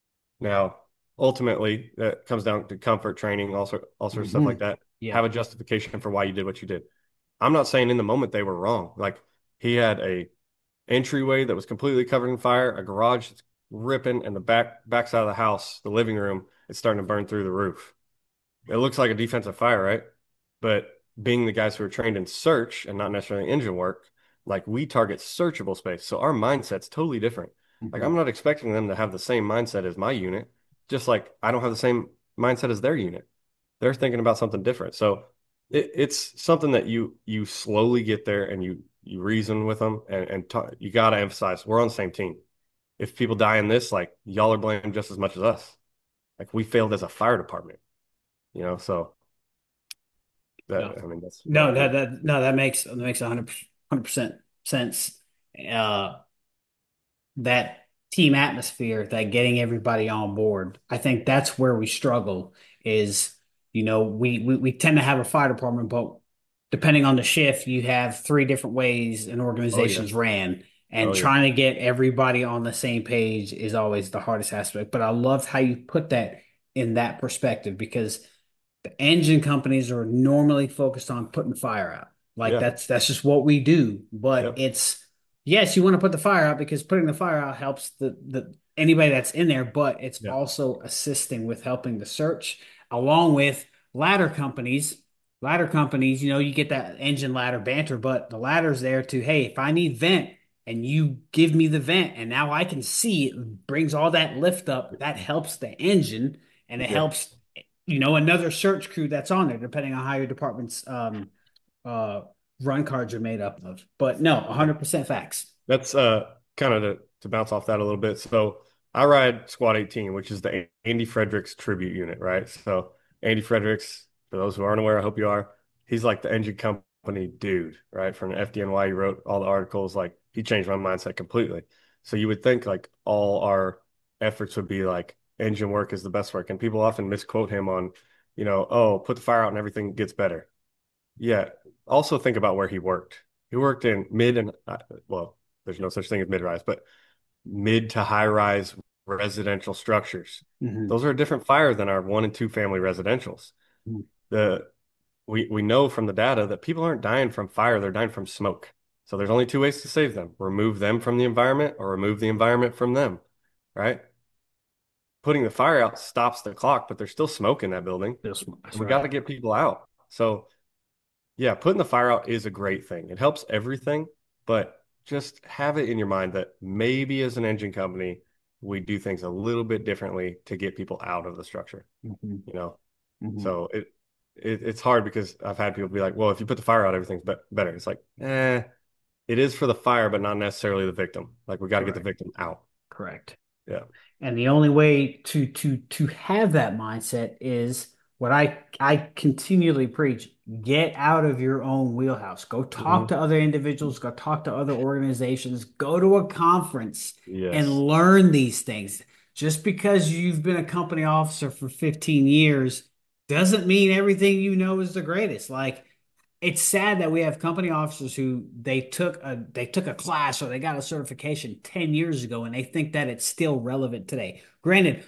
Now, ultimately, that comes down to comfort training, all sort, all sorts of stuff Mm-hmm. like that. Yeah. Have a justification for why you did what you did. I'm not saying in the moment they were wrong. Like he had a entryway that was completely covered in fire, a garage that's ripping, and the back backside of the house, the living room, it's starting to burn through the roof. It looks like a defensive fire, right? But being the guys who are trained in search and not necessarily engine work, like we target searchable space. So our mindset's totally different. Like Mm-hmm. I'm not expecting them to have the same mindset as my unit, just like I don't have the same mindset as their unit. They're thinking about something different. So it, it's something that you you slowly get there and you you reason with them and and ta you got to emphasize we're on the same team. If people die in this, like y'all are blamed just as much as us. Like we failed as a fire department, you know. So that No, I mean that's what no, I that do. that no, that makes that makes a hundred hundred percent sense. Uh, that team atmosphere, that getting everybody on board. I think that's where we struggle is, you know, we, we, we tend to have a fire department, but depending on the shift, you have three different ways an Oh yeah. organization's ran. And Oh yeah. trying to get everybody on the same page is always the hardest aspect. But I love how you put that in that perspective because the engine companies are normally focused on putting the fire out. Like Yeah. that's that's just what we do. But Yep. it's yes, you want to put the fire out because putting the fire out helps the the anybody that's in there, but it's Yeah. also assisting with helping the search along with ladder companies. Ladder companies, you know, you get that engine ladder banter, but the ladder's there to, hey, if I need vent and you give me the vent and now I can see it brings all that lift up, that helps the engine and it Yeah. helps you know, another search crew that's on there, depending on how your department's um uh run cards are made up of. But no, Yeah. one hundred percent facts. That's uh kind of to, to bounce off that a little bit. So I ride Squad eighteen, which is the Andy Fredericks tribute unit, right? So Andy Fredericks, for those who aren't aware, I hope you are. He's like the engine company company dude, right? From F D N Y, he wrote all the articles. Like he changed my mindset completely. So you would think like all our efforts would be like engine work is the best work. And people often misquote him on, you know, oh, put the fire out and everything gets better. Yeah. Also think about where he worked. He worked in mid and uh, well, there's no such thing as mid-rise, but mid to high-rise residential structures. Hmm. Those are a different fire than our one and two family residentials. The we we know from the data that people aren't dying from fire, they're dying from smoke. So there's only two ways to save them. Remove them from the environment or remove the environment from them, right? Putting the fire out stops the clock, but there's still smoke in that building. That's And that's we got right. to get people out. So yeah, putting the fire out is a great thing. It helps everything, but just have it in your mind that maybe as an engine company, we do things a little bit differently to get people out of the structure, Hmm. you know? Hmm. So it, it it's hard because I've had people be like, well, if you put the fire out, everything's be better. It's like, eh, it is for the fire, but not necessarily the victim. Like we got to get the Correct. victim out. Correct. Yeah. And the only way to to to have that mindset is what I I continually preach: get out of your own wheelhouse. Go talk Hmm. to other individuals, go talk to other organizations, go to a conference and Yes. learn these things. Just because you've been a company officer for fifteen years doesn't mean everything you know is the greatest. Like it's sad that we have company officers who they took a they took a class or they got a certification ten years ago and they think that it's still relevant today. Granted,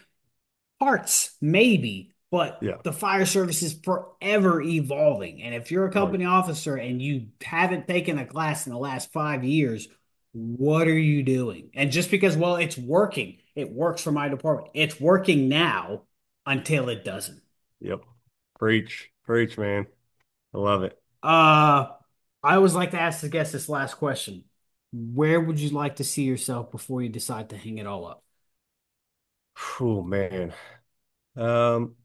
parts maybe, but Yeah. the fire service is forever evolving. And if you're a Oh, company officer and you haven't taken a class in the last five years, what are you doing? And just because, well, it's working, it works for my department. It's working now until it doesn't. yep. Preach. Preach, man. I love it. Uh, I always like to ask the guest this last question. Where would you like to see yourself before you decide to hang it all up? Oh man. Um,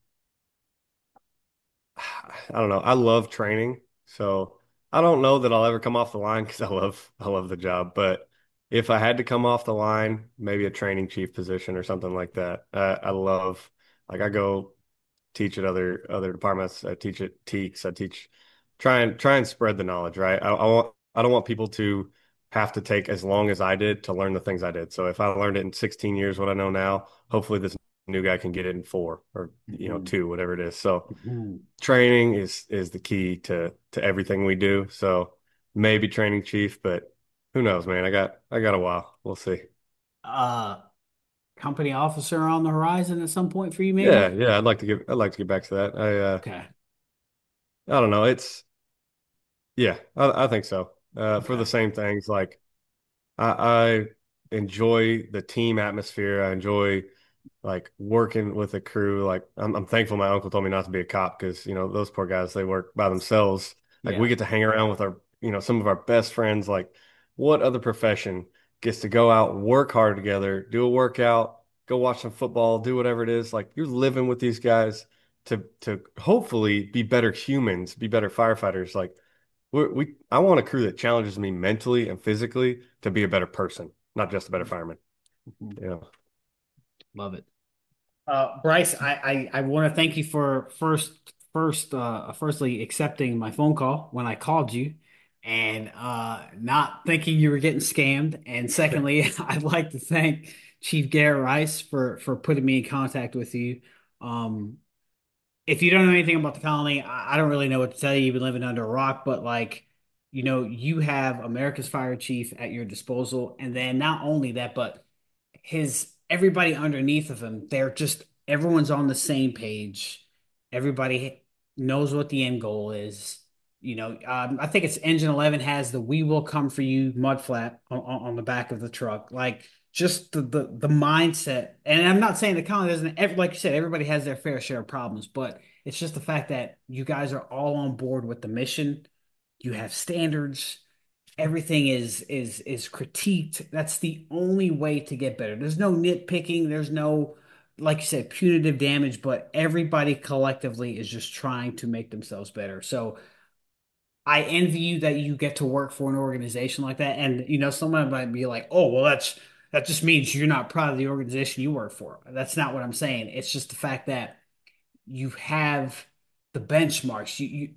I don't know. I love training, so I don't know that I'll ever come off the line because I love I love the job. But if I had to come off the line, maybe a training chief position or something like that. Uh, I love like I go teach at other other departments. I teach at Teaks. I teach try and try and spread the knowledge, right? I, I want I don't want people to have to take as long as I did to learn the things I did. So if I learned it in sixteen years, what I know now, hopefully this new guy can get it in four or you know Mhm. two, whatever it is. So Mhm. training is is the key to to everything we do. So maybe training chief, but who knows, man? I got I got a while. We'll see. Uh, company officer on the horizon at some point for you, Yeah, maybe? yeah. I'd like to get I'd like to get back to that. I uh Okay. I don't know. It's yeah, I, I think so. Uh, for Okay. the same things, like I, I enjoy the team atmosphere. I enjoy like working with a crew. Like I'm, I'm thankful my uncle told me not to be a cop because you know those poor guys they work by themselves. Like we Yeah. get to hang around with our you know some of our best friends. Like what other profession gets to go out, work hard together, do a workout, go watch some football, do whatever it is. Like you're living with these guys to to hopefully be better humans, be better firefighters. Like we we I want a crew that challenges me mentally and physically to be a better person, not just a better fireman. Mhm. You know. Love it. Uh, Bryce, I, I, I want to thank you for first, first, uh, firstly accepting my phone call when I called you and uh, not thinking you were getting scammed. And secondly, I'd like to thank Chief Garrett Rice for, for putting me in contact with you. Um, if you don't know anything about the colony, I, I don't really know what to tell you. You've been living under a rock, but like, you know, you have America's Fire Chief at your disposal. And then not only that, but his everybody underneath of him, they're just everyone's on the same page. Everybody knows what the end goal is. You know, um, I think it's Engine eleven has the "We will come for you" mud flap on, on the back of the truck. Like just the, the the mindset. And I'm not saying the colony doesn't. Ever, like you said, everybody has their fair share of problems, but it's just the fact that you guys are all on board with the mission. You have standards, everything is is is critiqued. That's the only way to get better. There's no nitpicking, there's no, like you said, punitive damage, but everybody collectively is just trying to make themselves better. So I envy you that you get to work for an organization like that. And you know, someone might be like, oh, well, that's that just means you're not proud of the organization you work for. That's not what I'm saying. It's just the fact that you have the benchmarks. You, you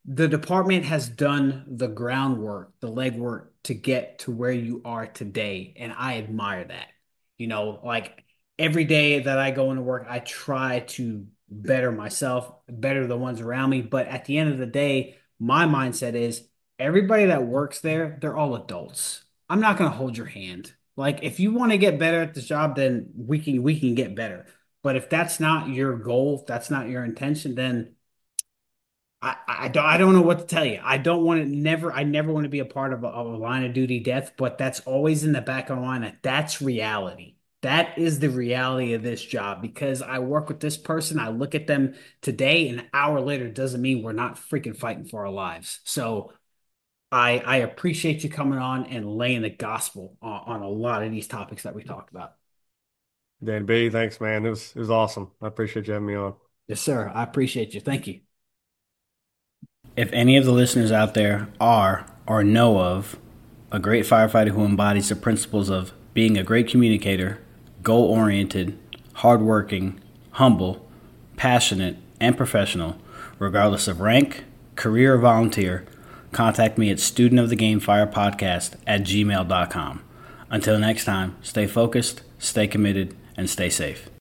the department has done the groundwork, the legwork to get to where you are today, and I admire that. You know, like every day that I go into work, I try to better myself, better the ones around me. But at the end of the day, my mindset is everybody that works there, they're all adults. I'm not going to hold your hand. Like if you want to get better at this job, then we can we can get better. But if that's not your goal, if that's not your intention, then I, I don't I don't know what to tell you. I don't want to never I never want to be a part of a, of a line of duty death, but that's always in the back of my mind that that's reality. That is the reality of this job because I work with this person, I look at them today, an hour later doesn't mean we're not freaking fighting for our lives. So I I appreciate you coming on and laying the gospel on, on a lot of these topics that we talked about. Dan B, thanks, man. It was it was awesome. I appreciate you having me on. Yes, sir. I appreciate you. Thank you. If any of the listeners out there are or know of a great firefighter who embodies the principles of being a great communicator, goal oriented, hardworking, humble, passionate, and professional, regardless of rank, career, or volunteer, contact me at studentofthegamefirepodcast at gmail dot com. Until next time, stay focused, stay committed, and stay safe.